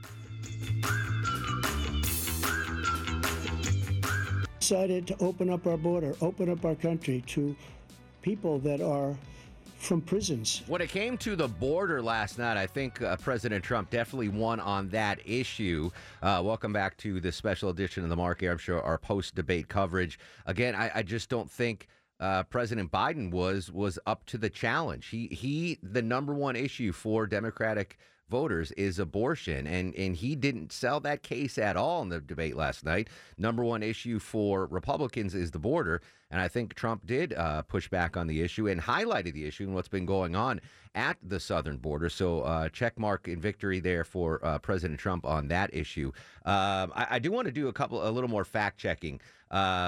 Decided to open up our border, open up our country to people that are from prisons. When it came to the border last night, I think President Trump definitely won on that issue. Welcome back to the special edition of the Mark Arum Show, our post-debate coverage. Again, I just don't think President Biden was up to the challenge. The number one issue for Democratic voters is abortion, and he didn't sell that case at all in the debate last night. Number one issue for Republicans is the border, and I think Trump did push back on the issue and highlighted the issue and what's been going on at the southern border. So check mark in victory there for President Trump on that issue. I do want to do a little more fact checking.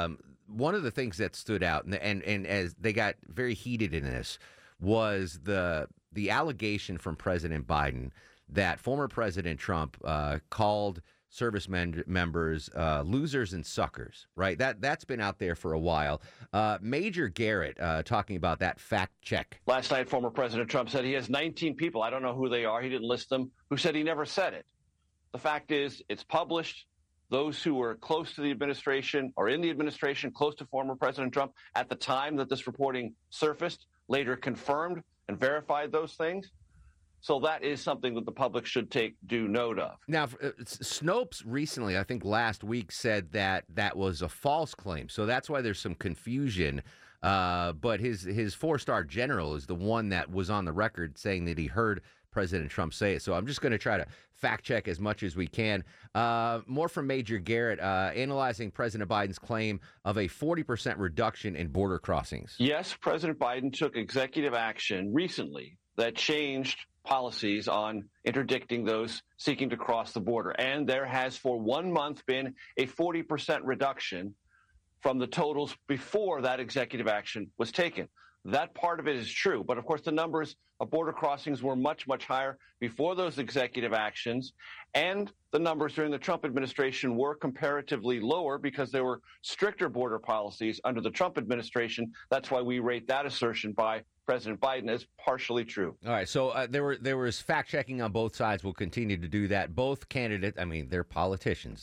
one of the things that stood out, and as they got very heated in this, was the allegation from President Biden that former President Trump called service members losers and suckers, right? That's been out there for a while. Major Garrett talking about that fact check. Last night, former President Trump said he has 19 people, I don't know who they are, he didn't list them, who said he never said it. The fact is, it's published. Those who were close to the administration or in the administration, close to former President Trump at the time that this reporting surfaced, later confirmed and verified those things. So that is something that the public should take due note of. Now, Snopes recently, I think last week, said that was a false claim. So that's why there's some confusion. But his four-star general is the one that was on the record saying that he heard President Trump say it. So I'm just going to try to fact check as much as we can. More from Major Garrett, analyzing President Biden's claim of a 40% reduction in border crossings. Yes, President Biden took executive action recently that changed policies on interdicting those seeking to cross the border. And there has for 1 month been a 40% reduction from the totals before that executive action was taken. That part of it is true. But of course, the numbers of border crossings were much, much higher before those executive actions. And the numbers during the Trump administration were comparatively lower because there were stricter border policies under the Trump administration. That's why we rate that assertion by President Biden as partially true. All right. So there was fact checking on both sides. We'll continue to do that. Both candidates, I mean, they're politicians.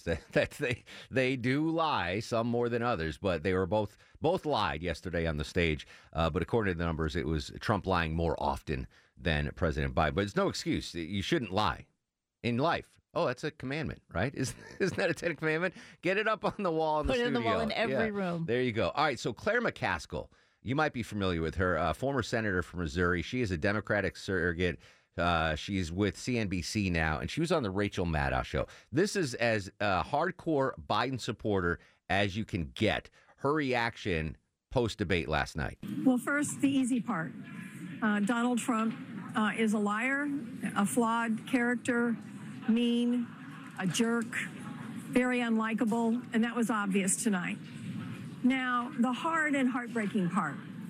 They do lie, some more than others, but they were both lied yesterday on the stage. But according to the numbers, it was Trump lying more often than President Biden. But it's no excuse. You shouldn't lie in life. Oh, that's a commandment, right? Isn't that a 10th commandment? Get it up on the wall in the studio. Put it on the wall in every room. There you go. All right. So Claire McCaskill. You might be familiar with her, former senator from Missouri. She is a Democratic surrogate. She's with CNBC now, and she was on the Rachel Maddow show. This is as a hardcore Biden supporter as you can get. Her reaction post-debate last night. Well, first, the easy part. Donald Trump is a liar, a flawed character, mean, a jerk, very unlikable, and that was obvious tonight. Now, the hard and heartbreaking part.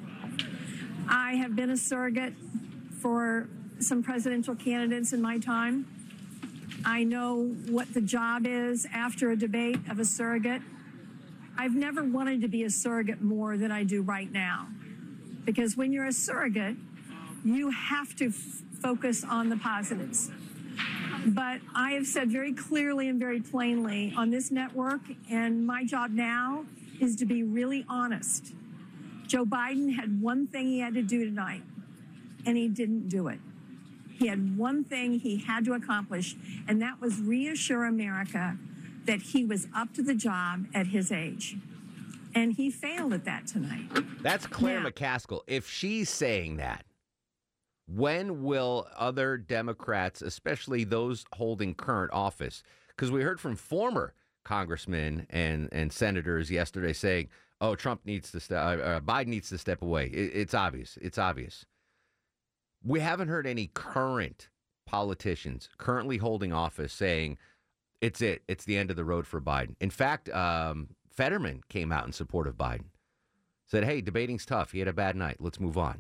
I have been a surrogate for some presidential candidates in my time. I know what the job is after a debate of a surrogate. I've never wanted to be a surrogate more than I do right now. Because when you're a surrogate, you have to focus on the positives. But I have said very clearly and very plainly on this network, and my job now is to be really honest. Joe Biden had one thing he had to do tonight, and he didn't do it. He had one thing he had to accomplish, and that was reassure America that he was up to the job at his age. And he failed at that tonight. That's Claire McCaskill. If she's saying that, when will other Democrats, especially those holding current office, because we heard from former congressmen and senators yesterday saying, "Oh, Biden needs to step away." It's obvious. It's obvious. We haven't heard any current politicians currently holding office saying it's it. It's the end of the road for Biden. In fact, Fetterman came out in support of Biden. Said, "Hey, debating's tough. He had a bad night. Let's move on."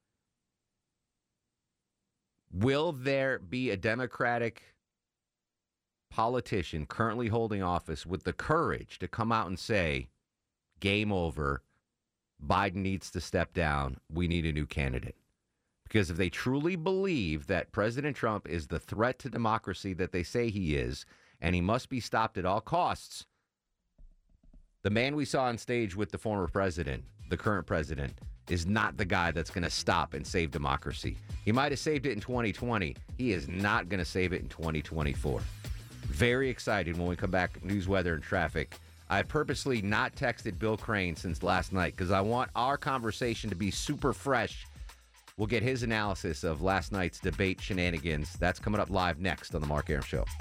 Will there be a Democratic politician currently holding office with the courage to come out and say, game over, Biden needs to step down, we need a new candidate? Because if they truly believe that President Trump is the threat to democracy that they say he is, and he must be stopped at all costs, the man we saw on stage with the former president, the current president, is not the guy that's going to stop and save democracy. He might have saved it in 2020. He is not going to save it in 2024. Very excited when we come back, news, weather, and traffic. I purposely not texted Bill Crane since last night because I want our conversation to be super fresh. We'll get his analysis of last night's debate shenanigans. That's coming up live next on The Mark Arum Show.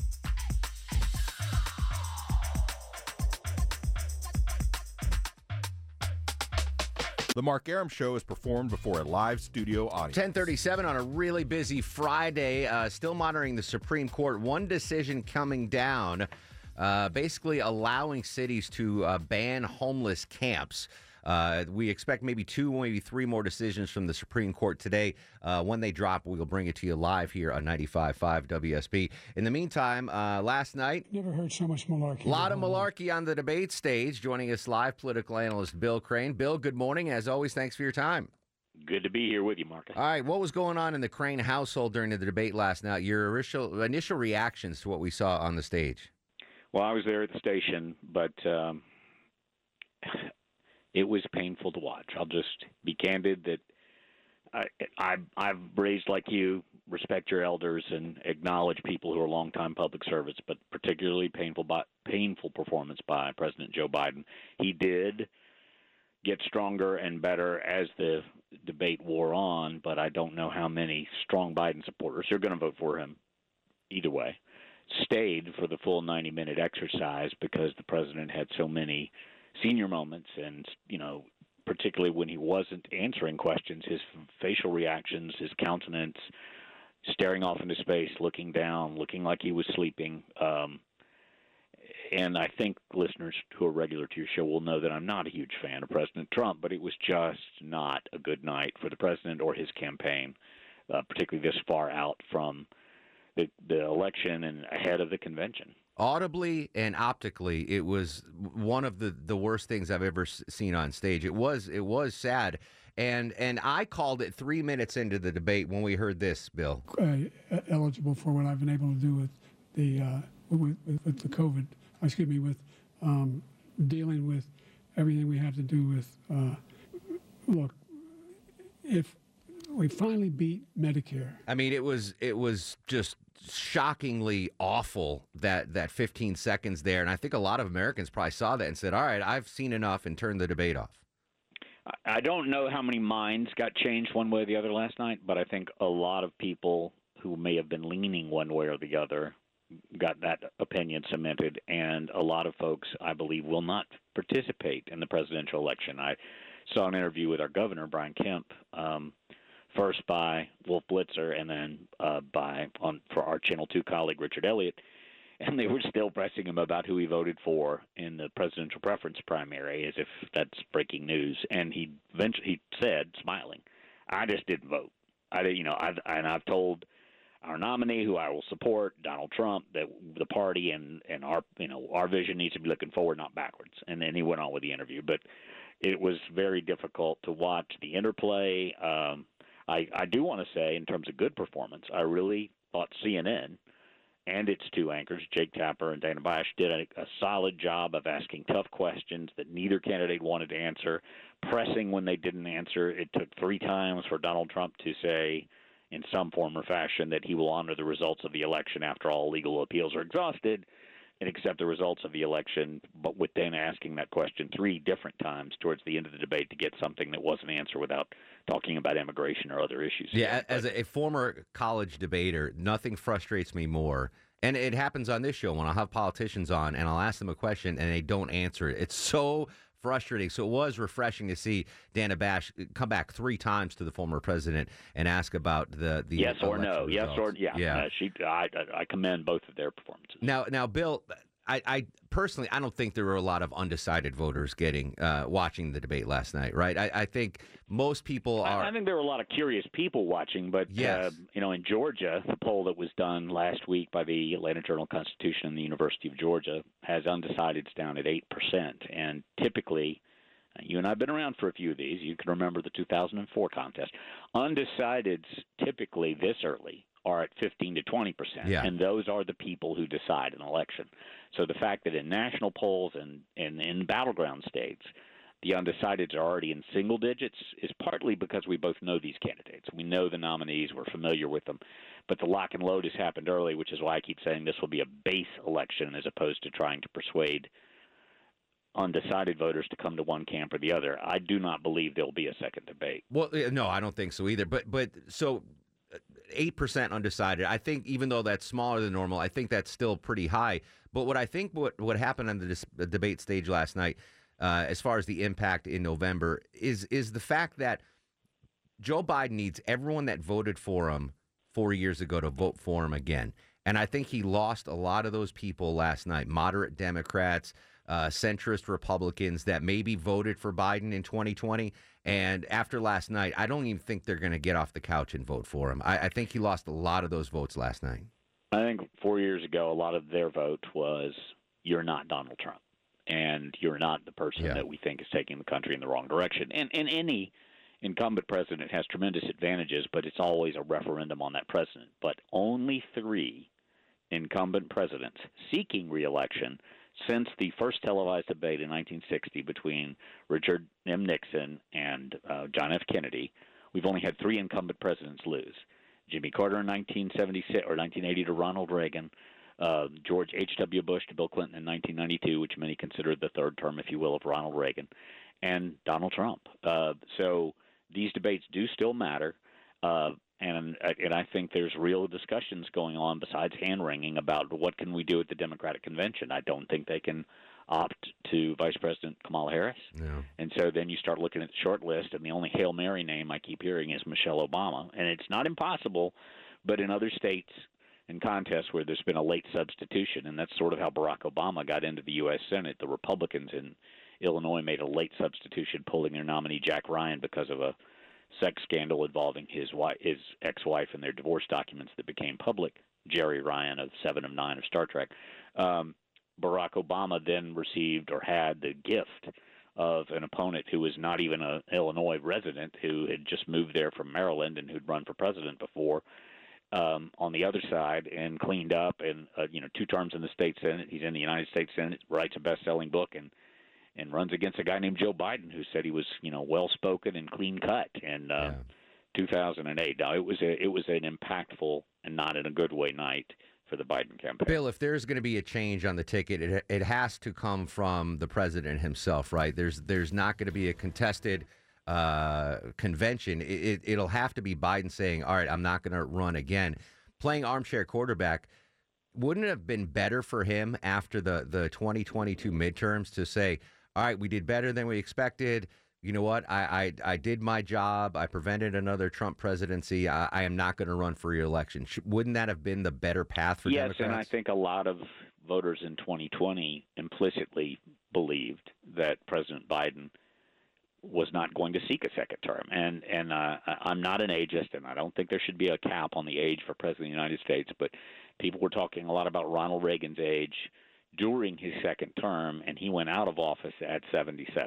The Mark Arum Show is performed before a live studio audience. 10:37 on a really busy Friday. Still monitoring the Supreme Court. One decision coming down basically allowing cities to ban homeless camps. We expect maybe 2, maybe 3 more decisions from the Supreme Court today. When they drop, we'll bring it to you live here on 95.5 WSB. In the meantime, last night, Never heard so much malarkey. a lot of malarkey on the debate stage. Joining us live, political analyst Bill Crane. Bill, good morning. As always, thanks for your time. Good to be here with you, Marcus. All right, what was going on in the Crane household during the debate last night? Your initial reactions to what we saw on the stage? Well, I was there at the station, but it was painful to watch. I'll just be candid that I've raised, like you, respect your elders and acknowledge people who are longtime public servants, but particularly painful performance by President Joe Biden. He did get stronger and better as the debate wore on, but I don't know how many strong Biden supporters who are going to vote for him either way stayed for the full 90-minute exercise because the president had so many senior moments and, particularly when he wasn't answering questions, his facial reactions, his countenance, staring off into space, looking down, looking like he was sleeping. And I think listeners who are regular to your show will know that I'm not a huge fan of President Trump, but it was just not a good night for the president or his campaign, particularly this far out from the election and ahead of the convention. Audibly and optically, it was one of the worst things I've ever seen on stage. It was sad, and I called it 3 minutes into the debate when we heard this, Bill. Eligible for what I've been able to do with the COVID. With dealing with everything we have to do with. Look, if we finally beat Medicare. I mean, it was just shockingly awful that 15 seconds there, and I think a lot of Americans probably saw that and said, all right, I've seen enough, and turned the debate off. I don't know how many minds got changed one way or the other last night, but I think a lot of people who may have been leaning one way or the other got that opinion cemented, and a lot of folks, I believe, will not participate in the presidential election. I saw an interview with our governor, Brian Kemp, first by Wolf Blitzer and then for our Channel 2 colleague, Richard Elliott, and they were still pressing him about who he voted for in the presidential preference primary, as if that's breaking news. And he said, smiling, "I just didn't vote. I've told our nominee, who I will support, Donald Trump, that the party and our vision needs to be looking forward, not backwards." And then he went on with the interview. But it was very difficult to watch the interplay. I do want to say, in terms of good performance, I really thought CNN and its 2 anchors, Jake Tapper and Dana Bash, did a solid job of asking tough questions that neither candidate wanted to answer, pressing when they didn't answer. It took 3 times for Donald Trump to say, in some form or fashion, that he will honor the results of the election after all legal appeals are exhausted and accept the results of the election, but with then asking that question 3 different times towards the end of the debate to get something that wasn't answered without talking about immigration or other issues. Yeah, as a former college debater, nothing frustrates me more. And it happens on this show when I'll have politicians on and I'll ask them a question and they don't answer it. It's so frustrating. So it was refreshing to see Dana Bash come back 3 times to the former president and ask about the yes or no, results. yes or yeah. I commend both of their performances. Now, Bill, I personally, I don't think there were a lot of undecided voters watching the debate last night, right? I think most people are. I think there were a lot of curious people watching, but yes. In Georgia, the poll that was done last week by the Atlanta Journal-Constitution and the University of Georgia has undecideds down at 8%, and typically, you and I have been around for a few of these. You can remember the 2004 contest. Undecideds typically this early are at 15 to 20%, and those are the people who decide an election. So the fact that in national polls and in battleground states, the undecideds are already in single digits is partly because we both know these candidates. We know the nominees. We're familiar with them. But the lock and load has happened early, which is why I keep saying this will be a base election as opposed to trying to persuade undecided voters to come to one camp or the other. I do not believe there'll be a second debate. Well, no, I don't think so either. But so 8% undecided. I think even though that's smaller than normal, I think that's still pretty high. But what I think what happened on the debate stage last night, as far as the impact in November, is the fact that Joe Biden needs everyone that voted for him 4 years ago to vote for him again. And I think he lost a lot of those people last night, moderate Democrats, centrist Republicans that maybe voted for Biden in 2020. And after last night, I don't even think they're going to get off the couch and vote for him. I think he lost a lot of those votes last night. I think 4 years ago, a lot of their vote was, you're not Donald Trump, and you're not the person that we think is taking the country in the wrong direction. And any incumbent president has tremendous advantages, but it's always a referendum on that president. But only 3 incumbent presidents seeking reelection since the first televised debate in 1960 between Richard M. Nixon and John F. Kennedy, we've only had 3 incumbent presidents lose. Jimmy Carter in 1976 or 1980 to Ronald Reagan, George H.W. Bush to Bill Clinton in 1992, which many consider the third term, if you will, of Ronald Reagan, and Donald Trump. So these debates do still matter. And I think there's real discussions going on besides hand-wringing about what can we do at the Democratic Convention. I don't think they can opt to Vice President Kamala Harris. No. And so then you start looking at the short list, and the only Hail Mary name I keep hearing is Michelle Obama. And it's not impossible, but in other states and contests where there's been a late substitution, and that's sort of how Barack Obama got into the U.S. Senate. The Republicans in Illinois made a late substitution, pulling their nominee Jack Ryan because of a sex scandal involving his ex-wife and their divorce documents that became public, Jerry Ryan of 7 of 9 of Star Trek. Barack Obama then received or had the gift of an opponent who was not even an Illinois resident, who had just moved there from Maryland and who'd run for president before, on the other side, and cleaned up and 2 terms in the state Senate. He's in the United States Senate, writes a best-selling book, and runs against a guy named Joe Biden, who said he was, well-spoken and clean-cut in 2008. Now, it was an impactful and not in a good way night for the Biden campaign. Bill, if there's going to be a change on the ticket, it has to come from the president himself, right? There's not going to be a contested convention. It'll have to be Biden saying, all right, I'm not going to run again. Playing armchair quarterback, wouldn't it have been better for him after the 2022 midterms to say, all right, we did better than we expected. You know what? I did my job. I prevented another Trump presidency. I am not going to run for re-election. Wouldn't that have been the better path for Democrats? Yes, and I think a lot of voters in 2020 implicitly believed that President Biden was not going to seek a second term. And I'm not an ageist, and I don't think there should be a cap on the age for President of the United States, but people were talking a lot about Ronald Reagan's age during his second term, and he went out of office at 77.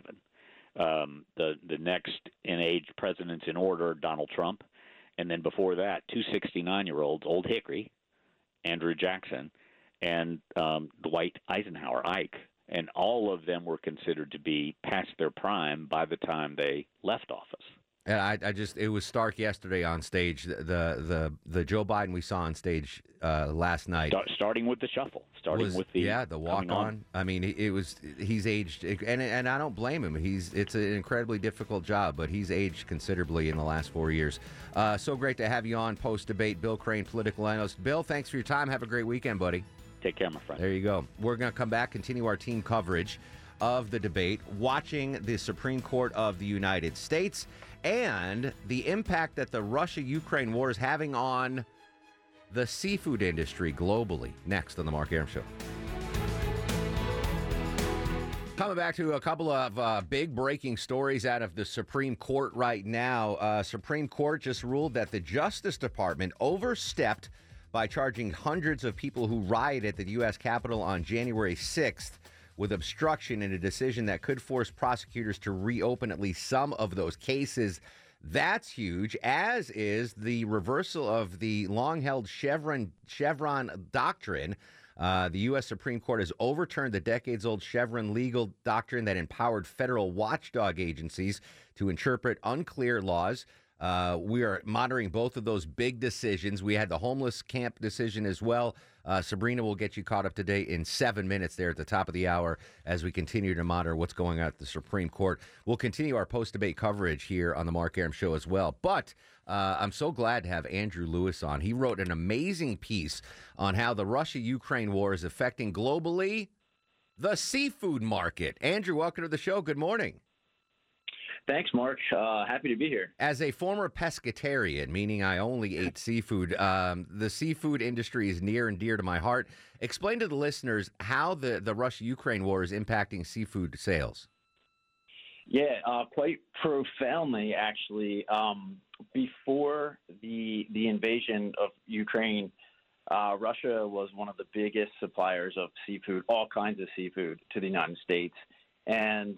The next in age presidents in order, Donald Trump, and then before that, 2 69-year-olds, Old Hickory, Andrew Jackson, and Dwight Eisenhower, Ike. And all of them were considered to be past their prime by the time they left office. And it was stark yesterday on stage. The Joe Biden we saw on stage last night, starting with the shuffle, with the walk on. I mean, he's aged, and I don't blame him. It's an incredibly difficult job, but he's aged considerably in the last 4 years. So great to have you on post debate, Bill Crane, political analyst. Bill, thanks for your time. Have a great weekend, buddy. Take care, my friend. There you go. We're going to come back, continue our team coverage of the debate, watching the Supreme Court of the United States and the impact that the Russia-Ukraine war is having on the seafood industry globally. Next on the Mark Arum Show. Coming back to a couple of big breaking stories out of the Supreme Court right now. Supreme Court just ruled that the Justice Department overstepped by charging hundreds of people who rioted at the U.S. Capitol on January 6th with obstruction in a decision that could force prosecutors to reopen at least some of those cases. That's huge, as is the reversal of the long-held Chevron doctrine. The U.S. Supreme Court has overturned the decades-old Chevron legal doctrine that empowered federal watchdog agencies to interpret unclear laws. We are monitoring both of those big decisions. We had the homeless camp decision as well. Sabrina will get you caught up to date in 7 minutes there at the top of the hour as we continue to monitor what's going on at the Supreme Court. We'll continue our post-debate coverage here on the Mark Arum Show as well. But I'm so glad to have Andrew Lewis on. He wrote an amazing piece on how the Russia-Ukraine war is affecting globally the seafood market. Andrew, welcome to the show. Good morning. Thanks, Mark. Happy to be here. As a former pescatarian, meaning I only ate seafood, the seafood industry is near and dear to my heart. Explain to the listeners how the Russia-Ukraine war is impacting seafood sales. Yeah, quite profoundly, actually. Before the invasion of Ukraine, Russia was one of the biggest suppliers of seafood, all kinds of seafood, to the United States. And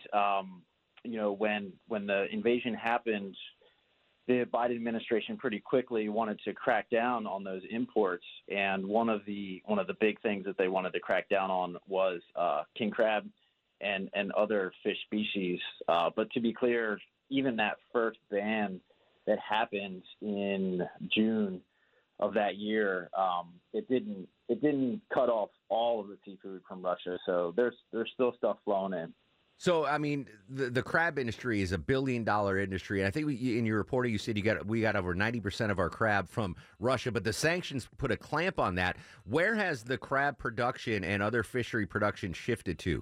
when the invasion happened, the Biden administration pretty quickly wanted to crack down on those imports. And one of the big things that they wanted to crack down on was king crab and other fish species. But to be clear, even that first ban that happened in June of that year, it didn't cut off all of the seafood from Russia. So there's still stuff flowing in. So, I mean, the crab industry is a $1 billion industry. And I think in your reporting you said we got over 90% of our crab from Russia, but the sanctions put a clamp on that. Where has the crab production and other fishery production shifted to?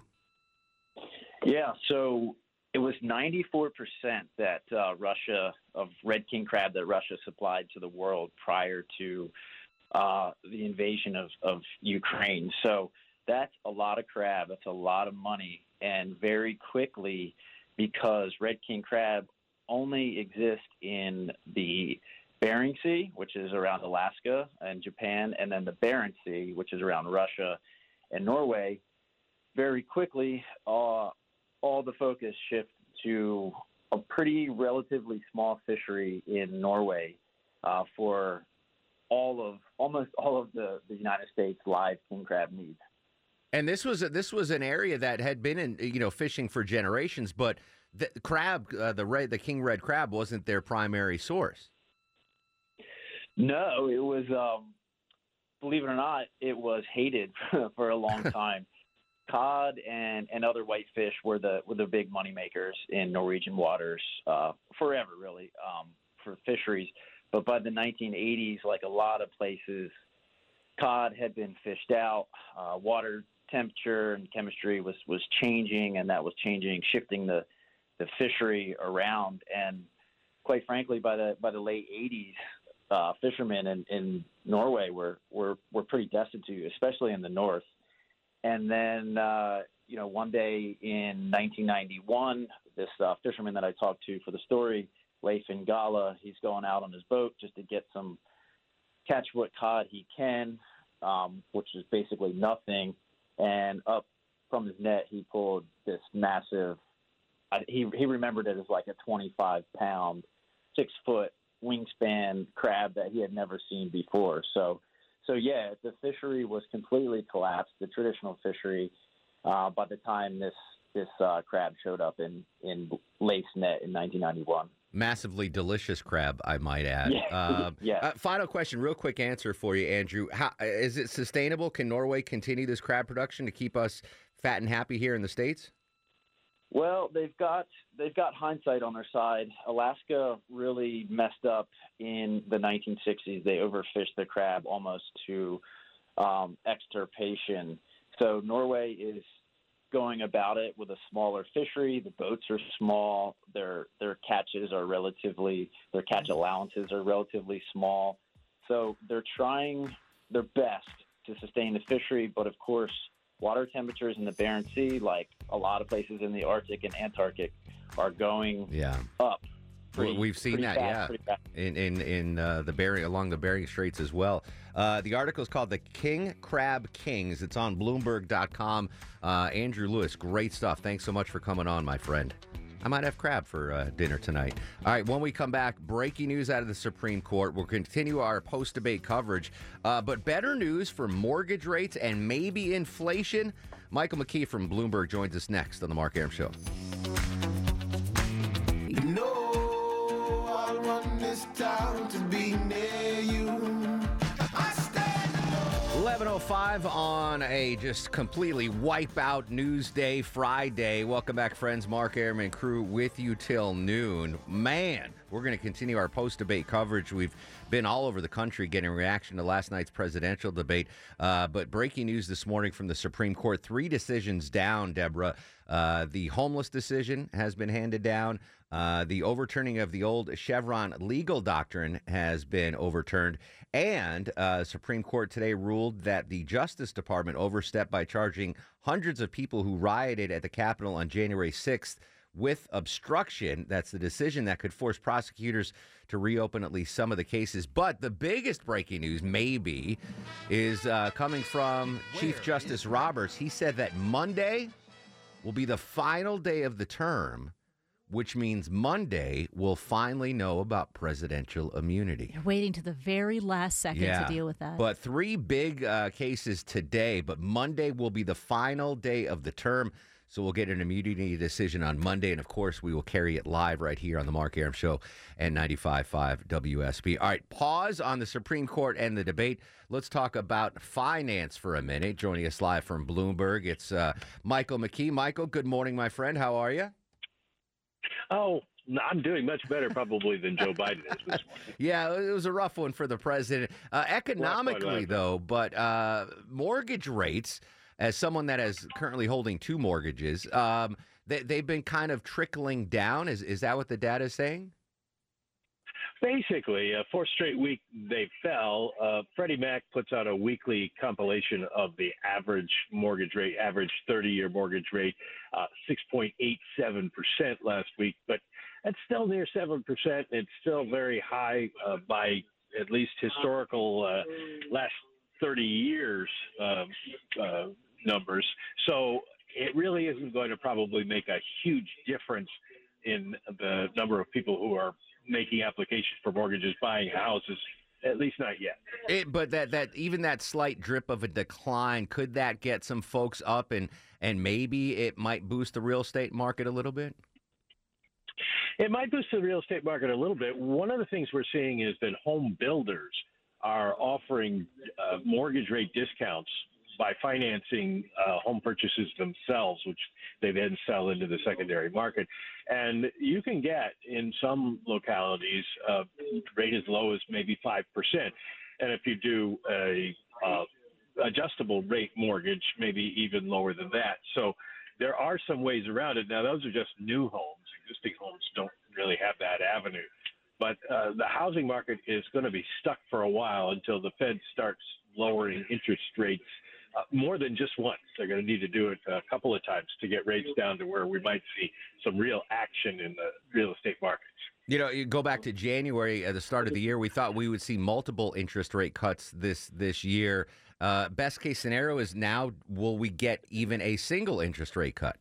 Yeah, so it was 94% that Russia, of red king crab that Russia supplied to the world prior to the invasion of Ukraine. So that's a lot of crab. That's a lot of money. And very quickly, because red king crab only exists in the Bering Sea, which is around Alaska and Japan, and then the Barents Sea, which is around Russia and Norway, very quickly, all the focus shifts to a pretty relatively small fishery in Norway for almost all of the United States live king crab needs. And this was an area that had been in fishing for generations, but the crab, the king red crab, wasn't their primary source. No, it was. Believe it or not, it was hated for a long time. Cod and other whitefish were the big money makers in Norwegian waters forever, really, for fisheries. But by the 1980s, like a lot of places, cod had been fished out. Water temperature and chemistry was changing, and that was shifting the fishery around. And quite frankly, by the late 80s, fishermen in Norway were pretty destitute, especially in the north. And then one day in 1991, this fisherman that I talked to for the story, Leif Ingala, he's going out on his boat just to catch what cod he can, which is basically nothing. And up from his net, he pulled this massive, he remembered it as like a 25-pound, 6-foot wingspan crab that he had never seen before. So yeah, the fishery was completely collapsed, the traditional fishery, by the time this crab showed up in Leif's net in 1991. Massively delicious crab, I might add. Yeah. Final question, real quick answer for you, Andrew. How, is it sustainable? Can Norway continue this crab production to keep us fat and happy here in the States? Well, they've got hindsight on their side. Alaska really messed up in the 1960s. They overfished the crab almost to extirpation. So Norway is going about it with a smaller fishery. The boats are small. Their catch allowances are relatively small. So they're trying their best to sustain the fishery, but of course, water temperatures in the Barents Sea, like a lot of places in the Arctic and Antarctic, are going up. We've seen that, fast, in the Bering, along the Bering Straits as well. The article is called "The King Crab Kings." It's on Bloomberg.com. Andrew Lewis, great stuff. Thanks so much for coming on, my friend. I might have crab for dinner tonight. All right, when we come back, breaking news out of the Supreme Court. We'll continue our post-debate coverage. But better news for mortgage rates and maybe inflation. Michael McKee from Bloomberg joins us next on The Mark Arum Show. I want this town to be near you. 11:05 on a just completely wipe out news day Friday. Welcome back, friends. Mark Arum and crew with you till noon. Man, we're going to continue our post-debate coverage. We've been all over the country getting reaction to last night's presidential debate. But breaking news this morning from the Supreme Court, 3 decisions down, Deborah. The homeless decision has been handed down. The overturning of the old Chevron legal doctrine has been overturned, and Supreme Court today ruled that the Justice Department overstepped by charging hundreds of people who rioted at the Capitol on January 6th with obstruction. That's the decision that could force prosecutors to reopen at least some of the cases. But the biggest breaking news, maybe, is coming from Chief Justice Roberts. He said that Monday will be the final day of the term, which means Monday we'll finally know about presidential immunity. You're waiting to the very last second to deal with that. But 3 big cases today, but Monday will be the final day of the term. So we'll get an immunity decision on Monday, and of course, we will carry it live right here on the Mark Arum Show and 95.5 WSB. All right, pause on the Supreme Court and the debate. Let's talk about finance for a minute. Joining us live from Bloomberg, it's Michael McKee. Michael, good morning, my friend. How are you? Oh, I'm doing much better probably than Joe Biden is this morning. Yeah, it was a rough one for the president. Economically, though, but mortgage rates, as someone that is currently holding 2 mortgages, they've been kind of trickling down. Is that what the data is saying? Basically, 4th straight week they fell. Freddie Mac puts out a weekly compilation of the average mortgage rate, average 30-year mortgage rate, 6.87% last week. But that's still near 7%. It's still very high by at least historical last 30 years numbers. So it really isn't going to probably make a huge difference in the number of people who are making applications for mortgages, buying houses, at least not yet. But that even that slight drip of a decline, could that get some folks up and maybe it might boost the real estate market a little bit? It might boost the real estate market a little bit. One of the things we're seeing is that home builders are offering mortgage rate discounts by financing home purchases themselves, which they then sell into the secondary market. And you can get, in some localities, a rate as low as maybe 5%. And if you do a adjustable rate mortgage, maybe even lower than that. So there are some ways around it. Now, those are just new homes. Existing homes don't really have that avenue. But the housing market is going to be stuck for a while until the Fed starts lowering interest rates more than just once. They're going to need to do it a couple of times to get rates down to where we might see some real action in the real estate markets. You know, you go back to January at the start of the year, we thought we would see multiple interest rate cuts this year. Best case scenario is now, will we get even a single interest rate cut?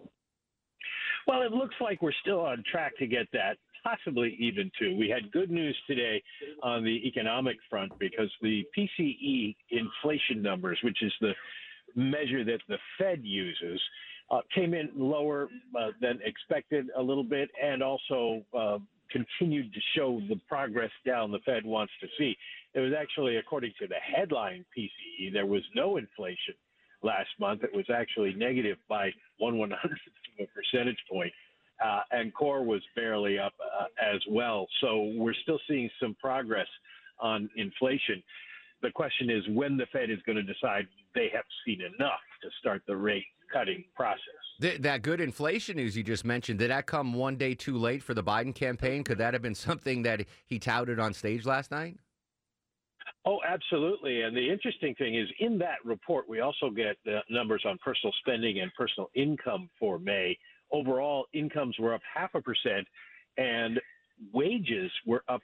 Well, it looks like we're still on track to get that, possibly even 2. We had good news today on the economic front because the PCE inflation numbers, which is the measure that the Fed uses, came in lower than expected a little bit, and also continued to show the progress down the Fed wants to see. It was actually, according to the headline PCE, there was no inflation last month. It was actually negative by 1/100th of a percentage point. And core was barely up as well. So we're still seeing some progress on inflation. The question is when the Fed is going to decide they have seen enough to start the rate cutting process. That good inflation news you just mentioned, did that come one day too late for the Biden campaign? Could that have been something that he touted on stage last night? Oh, absolutely. And the interesting thing is in that report, we also get the numbers on personal spending and personal income for May. Overall, incomes were up 0.5%, and wages were up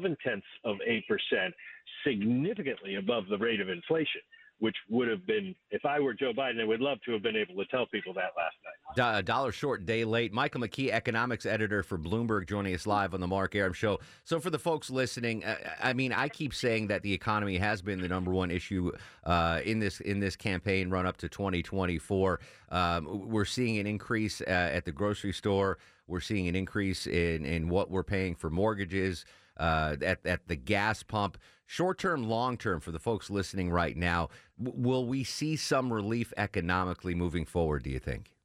0.7%, significantly above the rate of inflation, which would have been, if I were Joe Biden, I would love to have been able to tell people that last night. A dollar short, day late. Michael McKee, economics editor for Bloomberg, joining us live on the Mark Arum Show. So for the folks listening, I mean, I keep saying that the economy has been the number one issue in this campaign run up to 2024. We're seeing an increase at the grocery store. We're seeing an increase in what we're paying for mortgages, at the gas pump. Short-term, long-term, for the folks listening right now, will we see some relief economically moving forward, do you think?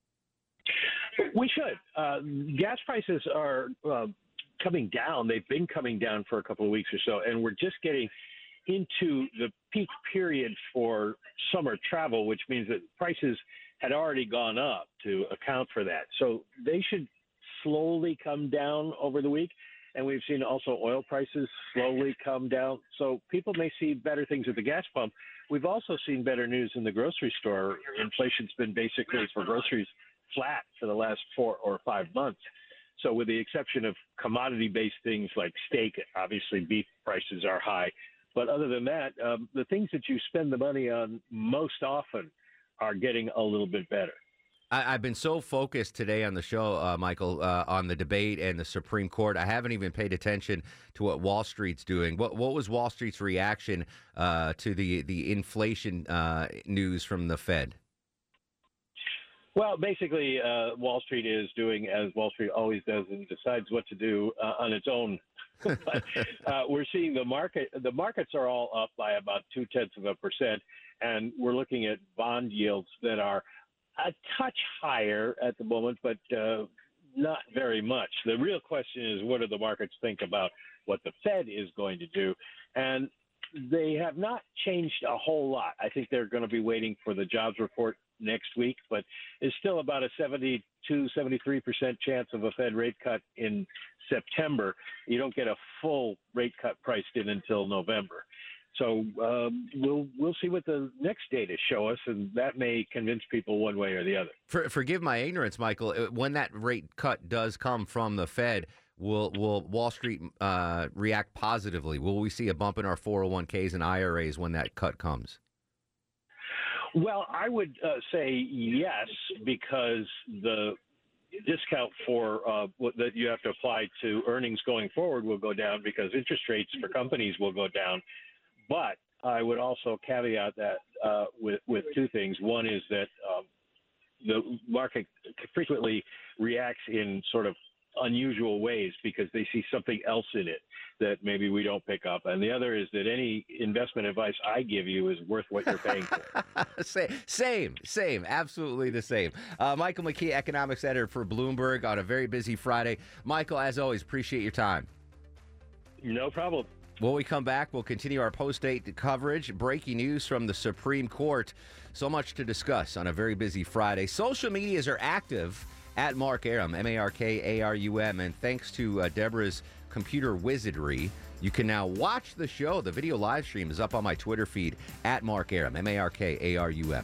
We should. Gas prices are coming down. They've been coming down for a couple of weeks or so, and we're just getting into the peak period for summer travel, which means that prices had already gone up to account for that. So they should slowly come down over the week. And we've seen also oil prices slowly come down. So people may see better things at the gas pump. We've also seen better news in the grocery store. Inflation's been basically, for groceries, flat for the last 4 or 5 months. So with the exception of commodity-based things like steak, obviously beef prices are high. But other than that, the things that you spend the money on most often are getting a little bit better. I've been so focused today on the show, Michael, on the debate and the Supreme Court. I haven't even paid attention to what Wall Street's doing. What was Wall Street's reaction to the inflation news from the Fed? Well, basically, Wall Street is doing as Wall Street always does and decides what to do on its own. But we're seeing the markets are all up by about 0.2%, and we're looking at bond yields that are a touch higher at the moment, but not very much. The real question is, what do the markets think about what the Fed is going to do? And they have not changed a whole lot. I think they're going to be waiting for the jobs report next week, but it's still about a 72-73% chance of a Fed rate cut in September. You don't get a full rate cut priced in until November. So we'll see what the next data show us, and that may convince people one way or the other. Forgive my ignorance, Michael. When that rate cut does come from the Fed, will Wall Street react positively? Will we see a bump in our 401ks and IRAs when that cut comes? Well, I would say yes, because the discount for that you have to apply to earnings going forward will go down because interest rates for companies will go down. But I would also caveat that with two things. One is that the market frequently reacts in sort of unusual ways because they see something else in it that maybe we don't pick up. And the other is that any investment advice I give you is worth what you're paying for. Same, absolutely the same. Michael McKee, economics editor for Bloomberg on a very busy Friday. Michael, as always, appreciate your time. No problem. When we come back, we'll continue our post-date coverage. Breaking news from the Supreme Court. So much to discuss on a very busy Friday. Social medias are active at Mark Arum, M-A-R-K-A-R-U-M. And thanks to Deborah's computer wizardry, you can now watch the show. The video live stream is up on my Twitter feed at Mark Arum, M-A-R-K-A-R-U-M.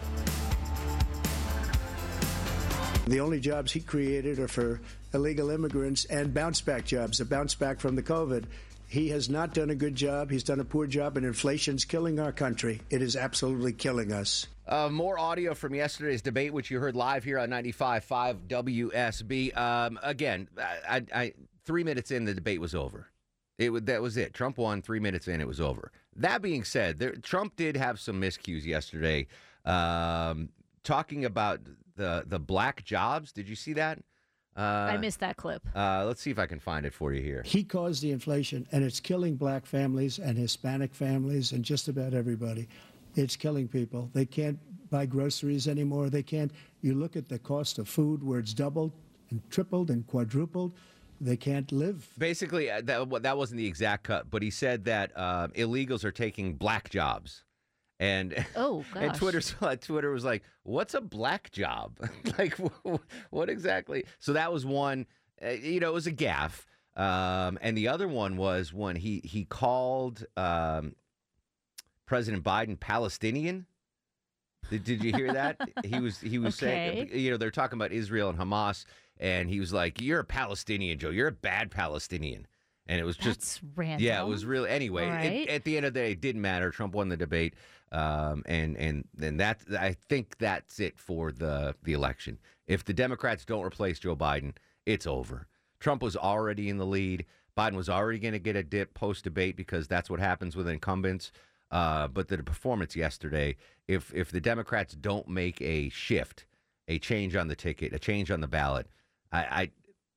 The only jobs he created are for illegal immigrants and bounce-back jobs, a bounce-back from the COVID. He has not done a good job. He's done a poor job, and inflation's killing our country. It is absolutely killing us. More audio from yesterday's debate, which you heard live here on 95.5 WSB. Again, 3 minutes in, the debate was over. That was it. Trump won. 3 minutes in, it was over. That being said, Trump did have some miscues yesterday, talking about the black jobs. Did you see that? I missed that clip. Let's see if I can find it for you here. He caused the inflation, and it's killing black families and Hispanic families and just about everybody. It's killing people. They can't buy groceries anymore. They can't. You look at the cost of food where it's doubled and tripled and quadrupled. They can't live. Basically, that wasn't the exact cut, but he said that illegals are taking black jobs. And oh, gosh. And Twitter was like, "What's a black job? Like, what exactly?" So that was one. It was a gaffe. And the other one was when he called President Biden Palestinian. Did you hear that? He was okay. saying, they're talking about Israel and Hamas, and he was like, "You're a Palestinian, Joe. You're a bad Palestinian." And it was That's random. Yeah, it was really. Anyway, right. At the end of the day, it didn't matter. Trump won the debate, and that, I think that's it for the election. If the Democrats don't replace Joe Biden, it's over. Trump was already in the lead. Biden was already going to get a dip post-debate because that's what happens with incumbents. But the performance yesterday, if the Democrats don't make a shift, a change on the ticket, a change on the ballot, I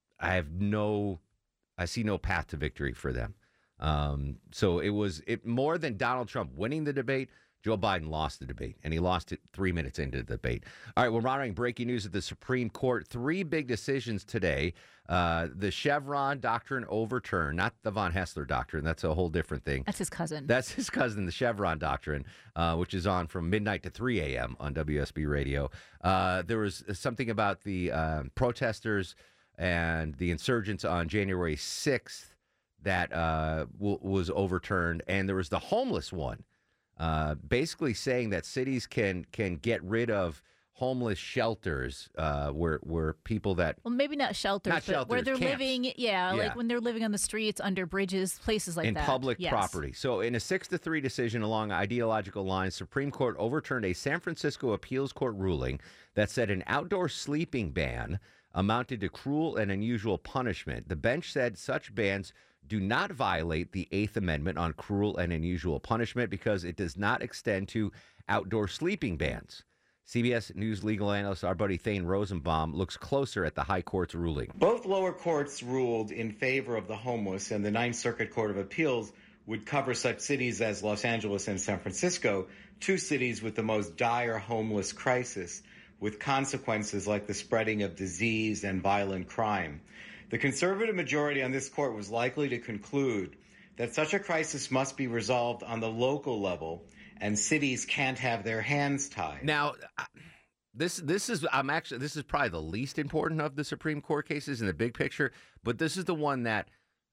see no path to victory for them. So it was more than Donald Trump winning the debate. Joe Biden lost the debate, and he lost it 3 minutes into the debate. All right, we're monitoring breaking news at the Supreme Court. 3 big decisions today. The Chevron doctrine overturned, not the Von Haessler doctrine. That's a whole different thing. That's his cousin. That's his cousin, the Chevron doctrine, which is on from midnight to 3 a.m. on WSB Radio. There was something about the protesters and the insurgents on January 6th that was overturned. And there was the homeless one, basically saying that cities can get rid of homeless shelters where people that... Well, maybe not shelters, but where they're camps. living, like when they're living on the streets, under bridges, places like that. In public property. So in a 6-3 decision along ideological lines, Supreme Court overturned a San Francisco appeals court ruling that said an outdoor sleeping ban amounted to cruel and unusual punishment. The bench said such bans do not violate the Eighth Amendment on cruel and unusual punishment because it does not extend to outdoor sleeping bans. CBS News legal analyst, our buddy Thane Rosenbaum, looks closer at the high court's ruling. Both lower courts ruled in favor of the homeless, and the Ninth Circuit Court of Appeals would cover such cities as Los Angeles and San Francisco, two cities with the most dire homeless crisis, with consequences like the spreading of disease and violent crime. The conservative majority on this court was likely to conclude that such a crisis must be resolved on the local level, and cities can't have their hands tied. Now, this is probably the least important of the Supreme Court cases in the big picture, but this is the one that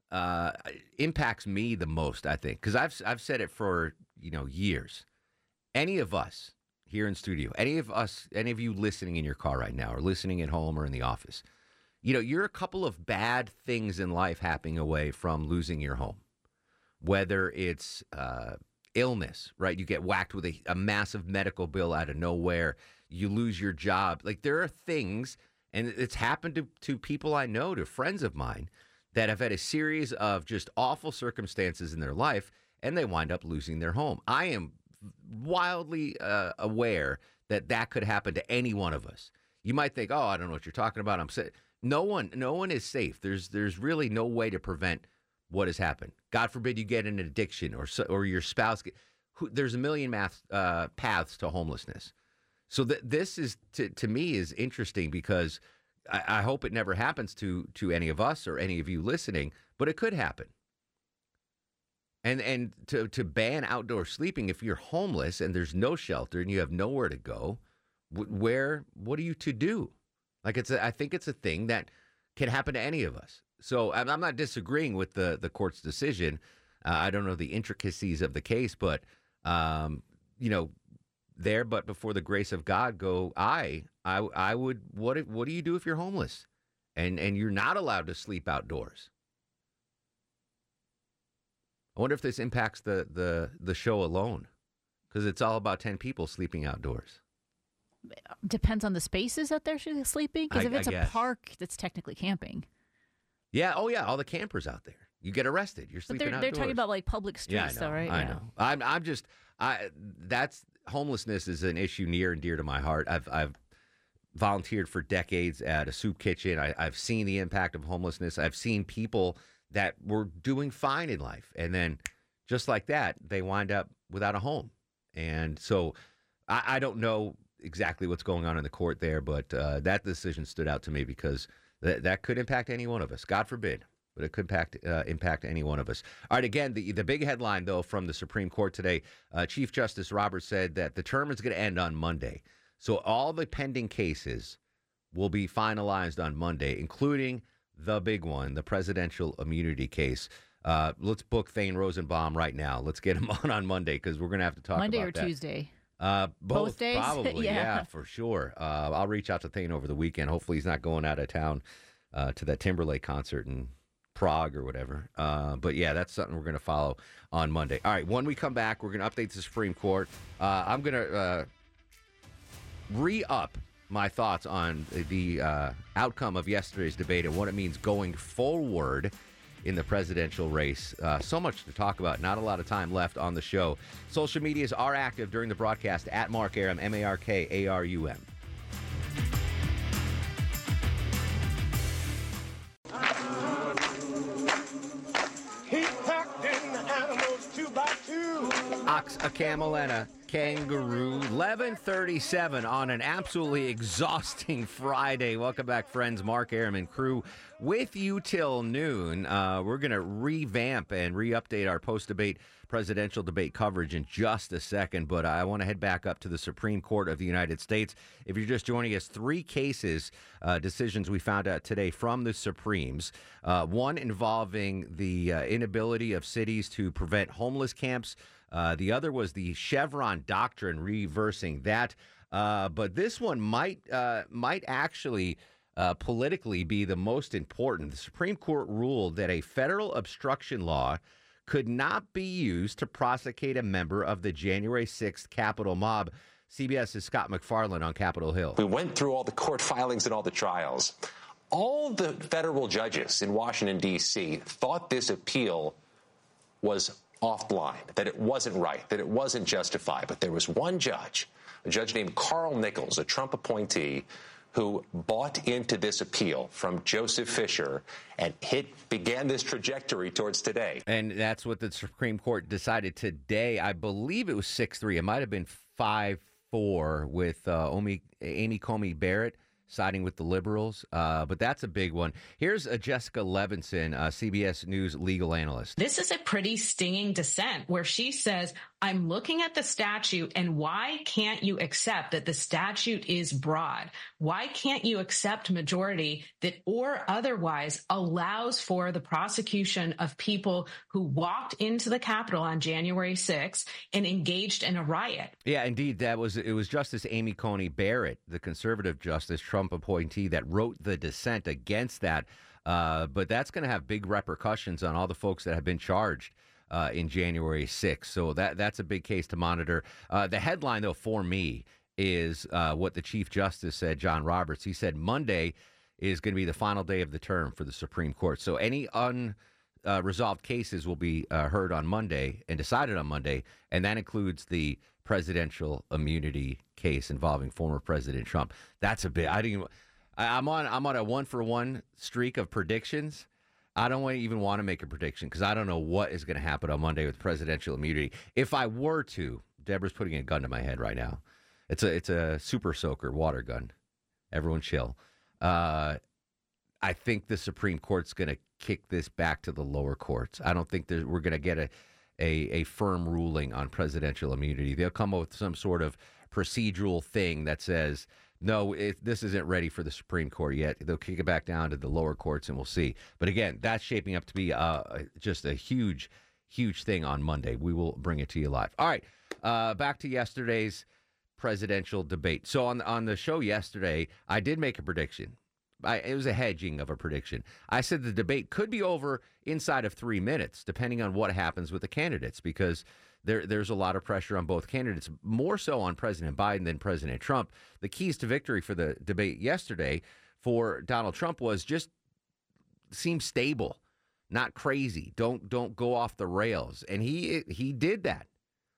impacts me the most, I think, because I've said it for years. Any of us here in studio, any of you listening in your car right now, or listening at home or in the office, you're a couple of bad things in life happening away from losing your home, whether it's illness, right? You get whacked with a massive medical bill out of nowhere. You lose your job. Like, there are things, and it's happened to people I know, to friends of mine, that have had a series of just awful circumstances in their life, and they wind up losing their home. I am wildly aware that could happen to any one of us. You might think, oh, I don't know what you're talking about. I'm saying no one is safe. There's really no way to prevent what has happened. God forbid you get an addiction or your spouse. There's a million paths to homelessness. So this is to me is interesting because I hope it never happens to any of us or any of you listening, but it could happen. And to ban outdoor sleeping, if you're homeless and there's no shelter and you have nowhere to go, what are you to do? Like, I think it's a thing that can happen to any of us. So I'm not disagreeing with the court's decision. I don't know the intricacies of the case, but there, but before the grace of God go, I would. What do you do if you're homeless, and you're not allowed to sleep outdoors? I wonder if this impacts the show alone, because it's all about 10 people sleeping outdoors. Depends on the spaces that they're sleeping. Because if it's a park, that's technically camping. Yeah. Oh, yeah. All the campers out there. You get arrested. You're sleeping outdoors. They're talking about like public streets, though, right? I know. That's homelessness is an issue near and dear to my heart. I've volunteered for decades at a soup kitchen. I've seen the impact of homelessness. I've seen people that were doing fine in life, and then just like that, they wind up without a home. And so I don't know exactly what's going on in the court there, but that decision stood out to me because that could impact any one of us. God forbid, but it could impact any one of us. All right, again, the big headline, though, from the Supreme Court today, Chief Justice Roberts said that the term is going to end on Monday. So all the pending cases will be finalized on Monday, including the big one, the presidential immunity case. Let's book Thane Rosenbaum right now. Let's get him on Monday because we're going to have to talk Monday about or that. Tuesday? Both days? probably, yeah, for sure. I'll reach out to Thane over the weekend. Hopefully he's not going out of town to that Timberlake concert in Prague or whatever. But yeah, that's something we're going to follow on Monday. All right, when we come back, we're going to update the Supreme Court. I'm going to re-up my thoughts on the outcome of yesterday's debate and what it means going forward in the presidential race. So much to talk about. Not a lot of time left on the show. Social medias are active during the broadcast at Mark Arum, MarkArum. He packed in the animals 2 by 2. Ox, a camel, and a kangaroo. 11:37 on an absolutely exhausting Friday. Welcome back, friends. Mark Arum and crew with you till noon. We're going to revamp and re-update our post-debate presidential debate coverage in just a second, but I want to head back up to the Supreme Court of the United States. If you're just joining us, 3 cases, decisions we found out today from the Supremes. One involving the inability of cities to prevent homeless camps. The other was the Chevron doctrine, reversing that. But this one might actually politically be the most important. The Supreme Court ruled that a federal obstruction law could not be used to prosecute a member of the January 6th Capitol mob. CBS's Scott McFarland on Capitol Hill. We went through all the court filings and all the trials. All the federal judges in Washington, D.C. thought this appeal was offline, that it wasn't right, that it wasn't justified. But there was one judge, a judge named Carl Nichols, a Trump appointee, who bought into this appeal from Joseph Fisher and began this trajectory towards today. And that's what the Supreme Court decided today. I believe it was 6-3. It might have been 5-4 with Amy Coney Barrett siding with the liberals. But that's a big one. Here's Jessica Levinson, CBS News legal analyst. This is a pretty stinging dissent where she says, I'm looking at the statute, and why can't you accept that the statute is broad? Why can't you accept majority that or otherwise allows for the prosecution of people who walked into the Capitol on January 6th and engaged in a riot? Yeah, indeed. It was Justice Amy Coney Barrett, the conservative justice, Trump appointee, that wrote the dissent against that. But that's going to have big repercussions on all the folks that have been charged in January 6th. So that's a big case to monitor. The headline, though, for me is what the Chief Justice said, John Roberts. He said Monday is going to be the final day of the term for the Supreme Court. So any unresolved cases will be heard on Monday and decided on Monday, and that includes the presidential immunity case involving former President Trump. That's a bit. I'm on a 1-for-1 streak of predictions. I don't even want to make a prediction because I don't know what is going to happen on Monday with presidential immunity. If I were to, Deborah's putting a gun to my head right now. It's a super soaker water gun. Everyone chill. I think the Supreme Court's going to kick this back to the lower courts. I don't think we're going to get a firm ruling on presidential immunity. They'll come up with some sort of procedural thing that says, no, this isn't ready for the Supreme Court yet. They'll kick it back down to the lower courts, and we'll see. But again, that's shaping up to be just a huge, huge thing on Monday. We will bring it to you live. All right, back to yesterday's presidential debate. So on the show yesterday, I did make a prediction. It was a hedging of a prediction. I said the debate could be over inside of 3 minutes, depending on what happens with the candidates, because there's a lot of pressure on both candidates, more so on President Biden than President Trump. The keys to victory for the debate yesterday for Donald Trump was just seem stable, not crazy. Don't go off the rails. And he did that.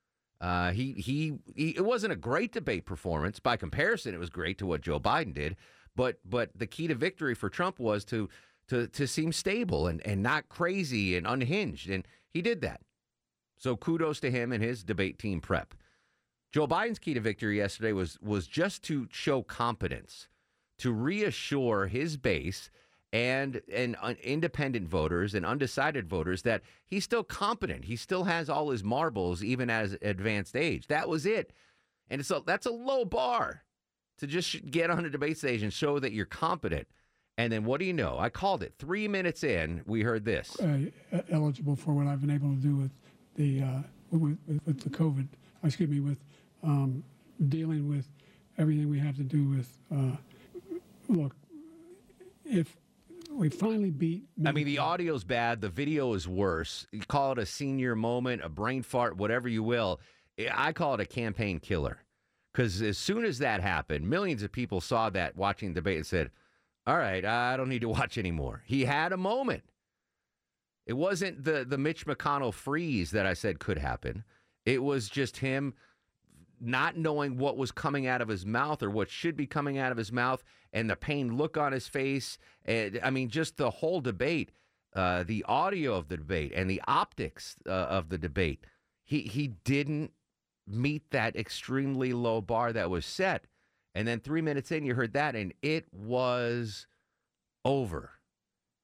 It wasn't a great debate performance. By comparison, it was great to what Joe Biden did. But the key to victory for Trump was to seem stable and not crazy and unhinged. And he did that. So kudos to him and his debate team prep. Joe Biden's key to victory yesterday was just to show competence, to reassure his base and independent voters and undecided voters that he's still competent. He still has all his marbles, even at advanced age. That was it. And that's a low bar to just get on a debate stage and show that you're competent. And then what do you know? I called it. 3 minutes in, we heard this. Eligible for what I've been able to do with the with the COVID, with dealing with everything we have to do with, look, if we finally beat... I mean, the audio's bad. The video is worse. You call it a senior moment, a brain fart, whatever you will. I call it a campaign killer. Because as soon as that happened, millions of people saw that watching the debate and said, all right, I don't need to watch anymore. He had a moment. It wasn't the Mitch McConnell freeze that I said could happen. It was just him not knowing what was coming out of his mouth or what should be coming out of his mouth, and the pained look on his face. And, I mean, just the whole debate, the audio of the debate and the optics of the debate. He didn't meet that extremely low bar that was set. And then 3 minutes in, you heard that, and it was over.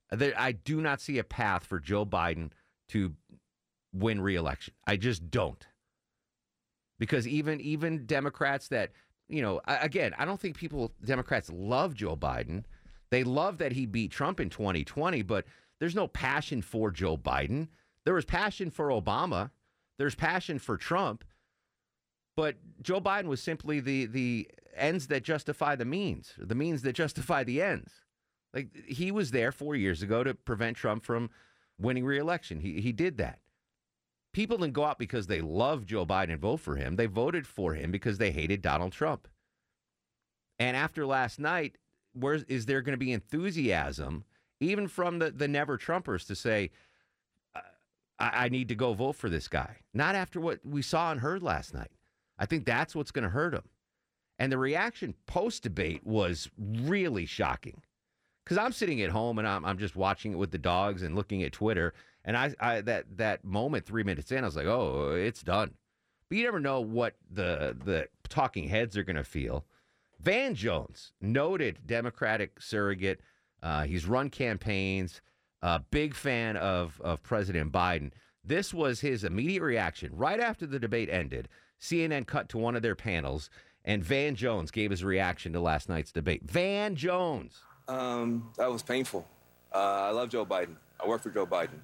I do not see a path for Joe Biden to win re-election. I just don't. Because even Democrats that, again, I don't think Democrats love Joe Biden. They love that he beat Trump in 2020, but there's no passion for Joe Biden. There was passion for Obama. There's passion for Trump. But Joe Biden was simply the ends that justify the means that justify the ends. Like, he was there 4 years ago to prevent Trump from winning re-election. He did that. People didn't go out because they loved Joe Biden and vote for him. They voted for him because they hated Donald Trump. And after last night, is there going to be enthusiasm, even from the never Trumpers, to say, I need to go vote for this guy? Not after what we saw and heard last night. I think that's what's going to hurt him. And the reaction post-debate was really shocking. Because I'm sitting at home and I'm just watching it with the dogs and looking at Twitter. And I that moment, 3 minutes in, I was like, oh, it's done. But you never know what the talking heads are going to feel. Van Jones, noted Democratic surrogate. He's run campaigns, big fan of President Biden. This was his immediate reaction. Right after the debate ended, CNN cut to one of their panels, and Van Jones gave his reaction to last night's debate. Van Jones. That was painful. I love Joe Biden. I work for Joe Biden.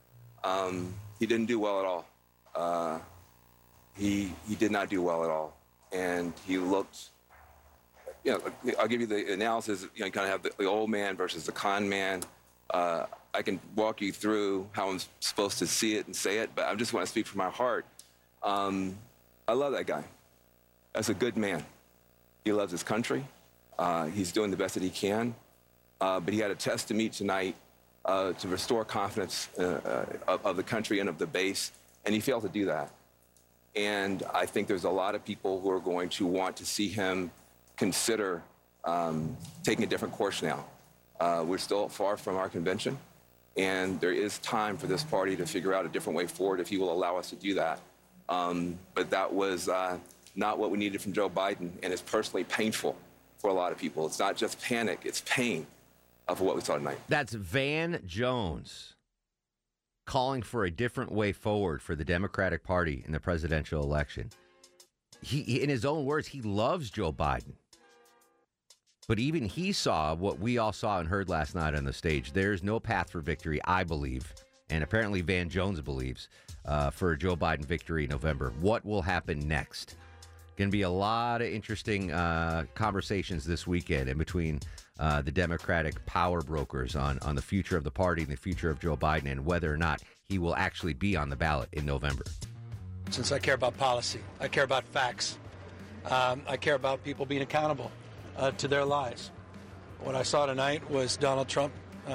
He didn't do well at all. He did not do well at all. And he looked, I'll give you the analysis. You kind of have the old man versus the con man. I can walk you through how I'm supposed to see it and say it, but I just want to speak from my heart. I love that guy. That's a good man. He loves his country. He's doing the best that he can. But he had a test to meet tonight to restore confidence of the country and of the base, and he failed to do that. And I think there's a lot of people who are going to want to see him consider taking a different course now. We're still far from our convention, and there is time for this party to figure out a different way forward if he will allow us to do that. But that was not what we needed from Joe Biden, and it's personally painful for a lot of people. It's not just panic, it's pain for what we saw tonight. That's Van Jones calling for a different way forward for the Democratic Party in the presidential election. He, in his own words, he loves Joe Biden. But even he saw what we all saw and heard last night on the stage. There's no path for victory, I believe, and apparently Van Jones believes, for a Joe Biden victory in November. What will happen next? Going to be a lot of interesting conversations this weekend in between the Democratic power brokers on the future of the party and the future of Joe Biden and whether or not he will actually be on the ballot in November. Since I care about policy, I care about facts. I care about people being accountable to their lies. What I saw tonight was Donald Trump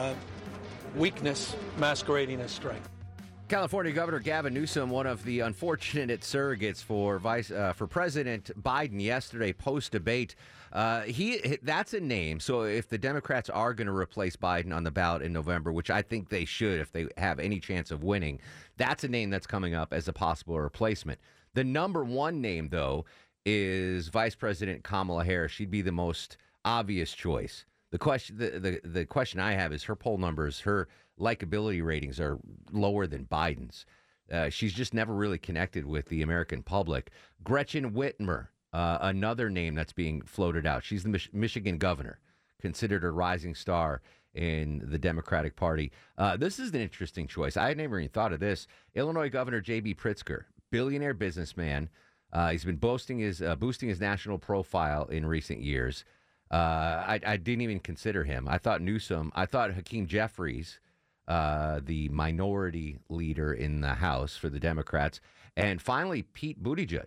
weakness masquerading as strength. California Governor Gavin Newsom, one of the unfortunate surrogates for President Biden yesterday post-debate. That's a name. So if the Democrats are going to replace Biden on the ballot in November, which I think they should if they have any chance of winning, that's a name that's coming up as a possible replacement. The number one name, though, is Vice President Kamala Harris. She'd be the most obvious choice. The question I have is her poll numbers, her likability ratings are lower than Biden's. She's just never really connected with the American public. Gretchen Whitmer, another name that's being floated out. She's the Michigan governor, considered a rising star in the Democratic Party. This is an interesting choice. I had never even thought of this. Illinois Governor J.B. Pritzker, billionaire businessman. He's been boosting his national profile in recent years. I didn't even consider him. I thought Newsom. I thought Hakeem Jeffries, the minority leader in the House for the Democrats. And finally, Pete Buttigieg.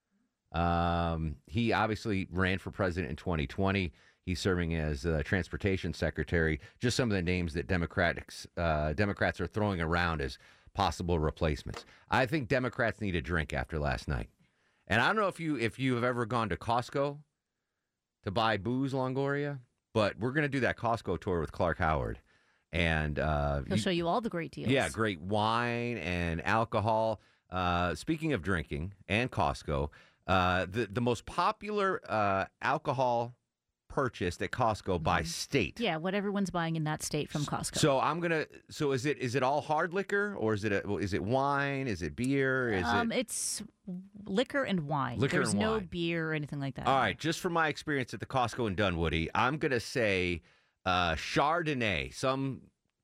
He obviously ran for president in 2020. He's serving as transportation secretary. Just some of the names that Democrats are throwing around as possible replacements. I think Democrats need a drink after last night. And I don't know if you have ever gone to Costco to buy booze, Longoria, but we're going to do that Costco tour with Clark Howard. And he'll show you all the great deals. Yeah, great wine and alcohol. Speaking of drinking and Costco, the most popular alcohol purchased at Costco by state. Yeah, what everyone's buying in that state from Costco. So is it all hard liquor, or is it wine? Is it beer? It's liquor and wine. Liquor There's and no wine. beer or anything like that. All right, just from my experience at the Costco in Dunwoody, I'm gonna say Chardonnay. Some,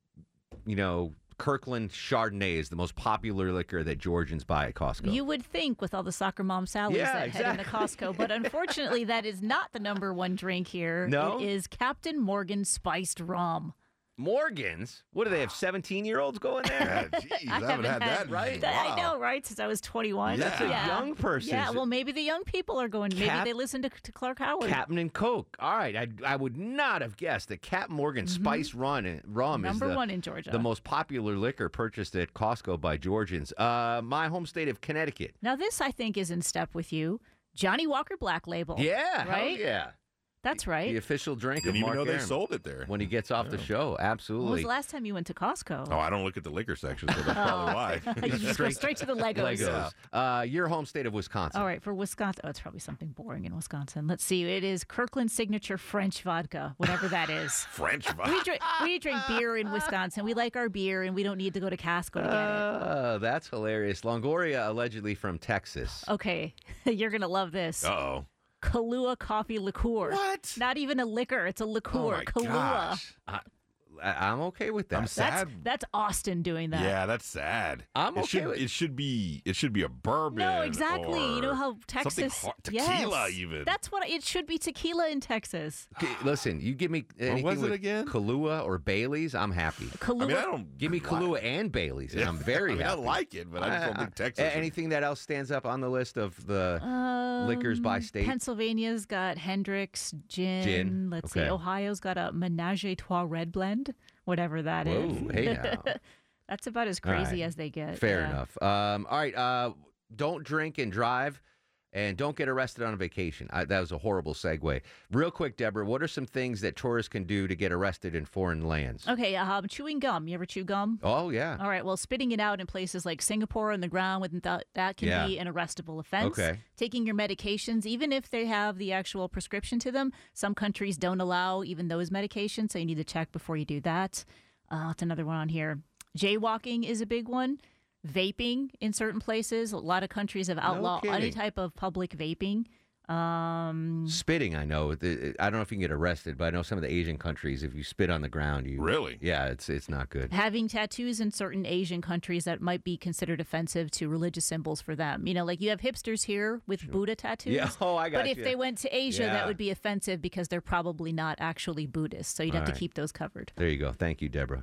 Kirkland Chardonnay is the most popular liquor that Georgians buy at Costco. You would think with all the soccer mom Sallies that head into Costco, but unfortunately that is not the number one drink here. No? It is Captain Morgan spiced rum. Morgans? What do they have, 17-year-olds going there? Jeez, I haven't had that. Right? I know, right? Since I was 21. That's a young person. Yeah, well, maybe the young people are going. Maybe they listen to Clark Howard. Captain and Coke. All right, I would not have guessed that Captain Morgan Spice rum is Number one in Georgia. the most popular liquor purchased at Costco by Georgians. My home state of Connecticut. Now, this, I think, is in step with you. Johnny Walker Black Label. Yeah, right? hell yeah. That's right. The official drink Didn't of even Mark know they Arum sold it there. when he gets off the show. Absolutely. When was the last time you went to Costco? Oh, I don't look at the liquor section, so that's probably why. You just go straight to the Legos. Your home state of Wisconsin. All right, for Wisconsin. Oh, it's probably something boring in Wisconsin. Let's see. It is Kirkland Signature French Vodka, whatever that is. French vodka? We drink beer in Wisconsin. We like our beer, and we don't need to go to Costco to get it. That's hilarious. Longoria, allegedly from Texas. Okay, you're going to love this. Uh-oh. Kahlua coffee liqueur. What? Not even a liquor. It's a liqueur. Oh, my Kahlua. gosh. I'm okay with that. I'm sad. That's Austin doing that. Yeah, that's sad. I'm okay with it. Should be a bourbon. No, exactly. You know how something Texas tequila yes. even. That's what it should be. Tequila in Texas. Okay, listen, you give me anything was it with again? Kahlua or Bailey's, I'm happy. Kahlua. I don't Give me Kahlua and Bailey's, and I'm very happy. I like it, but I just don't think Texas. Anything that else stands up on the list of the liquors by state? Pennsylvania's got Hendrick's gin. Let's see. Ohio's got a Menage a Trois red blend, whatever that is. Whoa, hey now. That's about as crazy as they get. Fair enough. All right. Don't drink and drive, and don't get arrested on a vacation. That was a horrible segue. Real quick, Deborah, what are some things that tourists can do to get arrested in foreign lands? Okay, chewing gum. You ever chew gum? Oh, yeah. All right, well, spitting it out in places like Singapore on the ground, that can be an arrestable offense. Okay. Taking your medications, even if they have the actual prescription to them, some countries don't allow even those medications, so you need to check before you do that. That's another one on here. Jaywalking is a big one. Vaping in certain places. A lot of countries have outlawed any type of public vaping. Spitting, I know. I don't know if you can get arrested, but I know some of the Asian countries, if you spit on the ground, you really, yeah, it's not good. Having tattoos in certain Asian countries that might be considered offensive to religious symbols for them. You know, like you have hipsters here with Buddha tattoos. Yeah, I got But if they went to Asia, Yeah. that would be offensive because they're probably not actually Buddhist. So you'd have to keep those covered. There you go. Thank you, Deborah.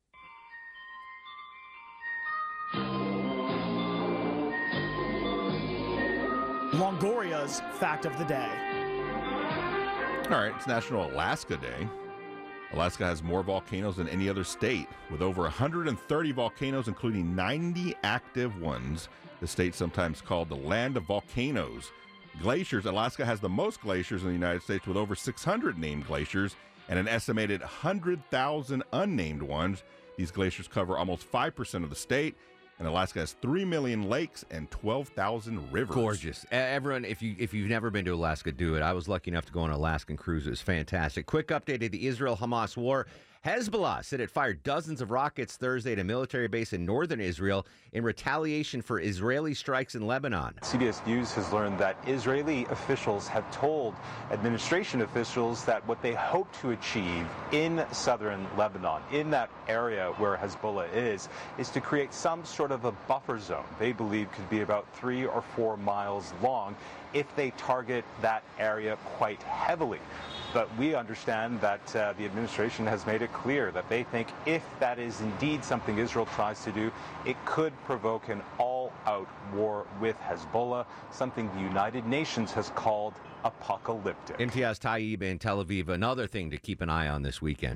Longoria's Fact of the Day. All right, it's National Alaska Day. Alaska has more volcanoes than any other state, with over 130 volcanoes, including 90 active ones. The state sometimes called the land of volcanoes. Glaciers, Alaska has the most glaciers in the United States, with over 600 named glaciers and an estimated 100,000 unnamed ones. These glaciers cover almost 5% of the state. And Alaska has 3 million lakes and 12,000 rivers. Gorgeous. Everyone, if you've never been to Alaska, do it. I was lucky enough to go on an Alaskan cruise. It was fantastic. Quick update of the Israel-Hamas war. Hezbollah said it fired dozens of rockets Thursday at a military base in northern Israel in retaliation for Israeli strikes in Lebanon. CBS News has learned that Israeli officials have told administration officials that what they hope to achieve in southern Lebanon, in that area where Hezbollah is to create some sort of a buffer zone they believe could be about 3 or 4 miles long if they target that area quite heavily. But we understand that the administration has made it clear that they think if that is indeed something Israel tries to do, it could provoke an all-out war with Hezbollah, something the United Nations has called apocalyptic. Imtiaz Tayyib in Tel Aviv, another thing to keep an eye on this weekend.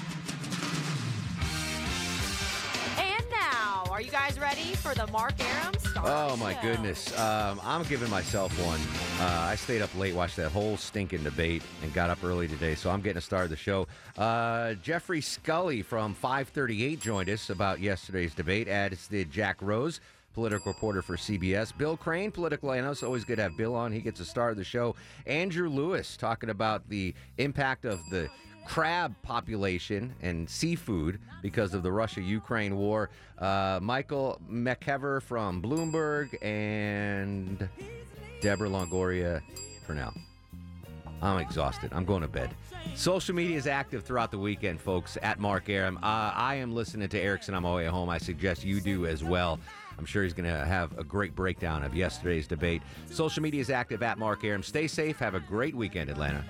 And now, are you guys ready for the Mark Arum Star Oh, my goodness. I'm giving myself one. I stayed up late, watched that whole stinking debate, and got up early today, so I'm getting a star of the show. Jeffrey Scully from 538 joined us about yesterday's debate, as did Jack Rose. political reporter for CBS. Bill Crane, political analyst. Always good to have Bill on. He gets a star of the show. Andrew Lewis talking about the impact of the crab population and seafood because of the Russia-Ukraine war. Michael McKever from Bloomberg, and Deborah Longoria for now. I'm exhausted. I'm going to bed. Social media is active throughout the weekend, folks, at Mark Arum. I am listening to Erickson on my way home. I suggest you do as well. I'm sure he's going to have a great breakdown of yesterday's debate. Social media is active at Mark Arum. Stay safe. Have a great weekend, Atlanta.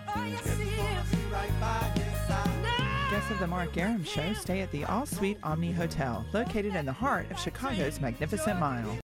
Guests of the Mark Arum Show stay at the All Suite Omni Hotel, located in the heart of Chicago's Magnificent Mile.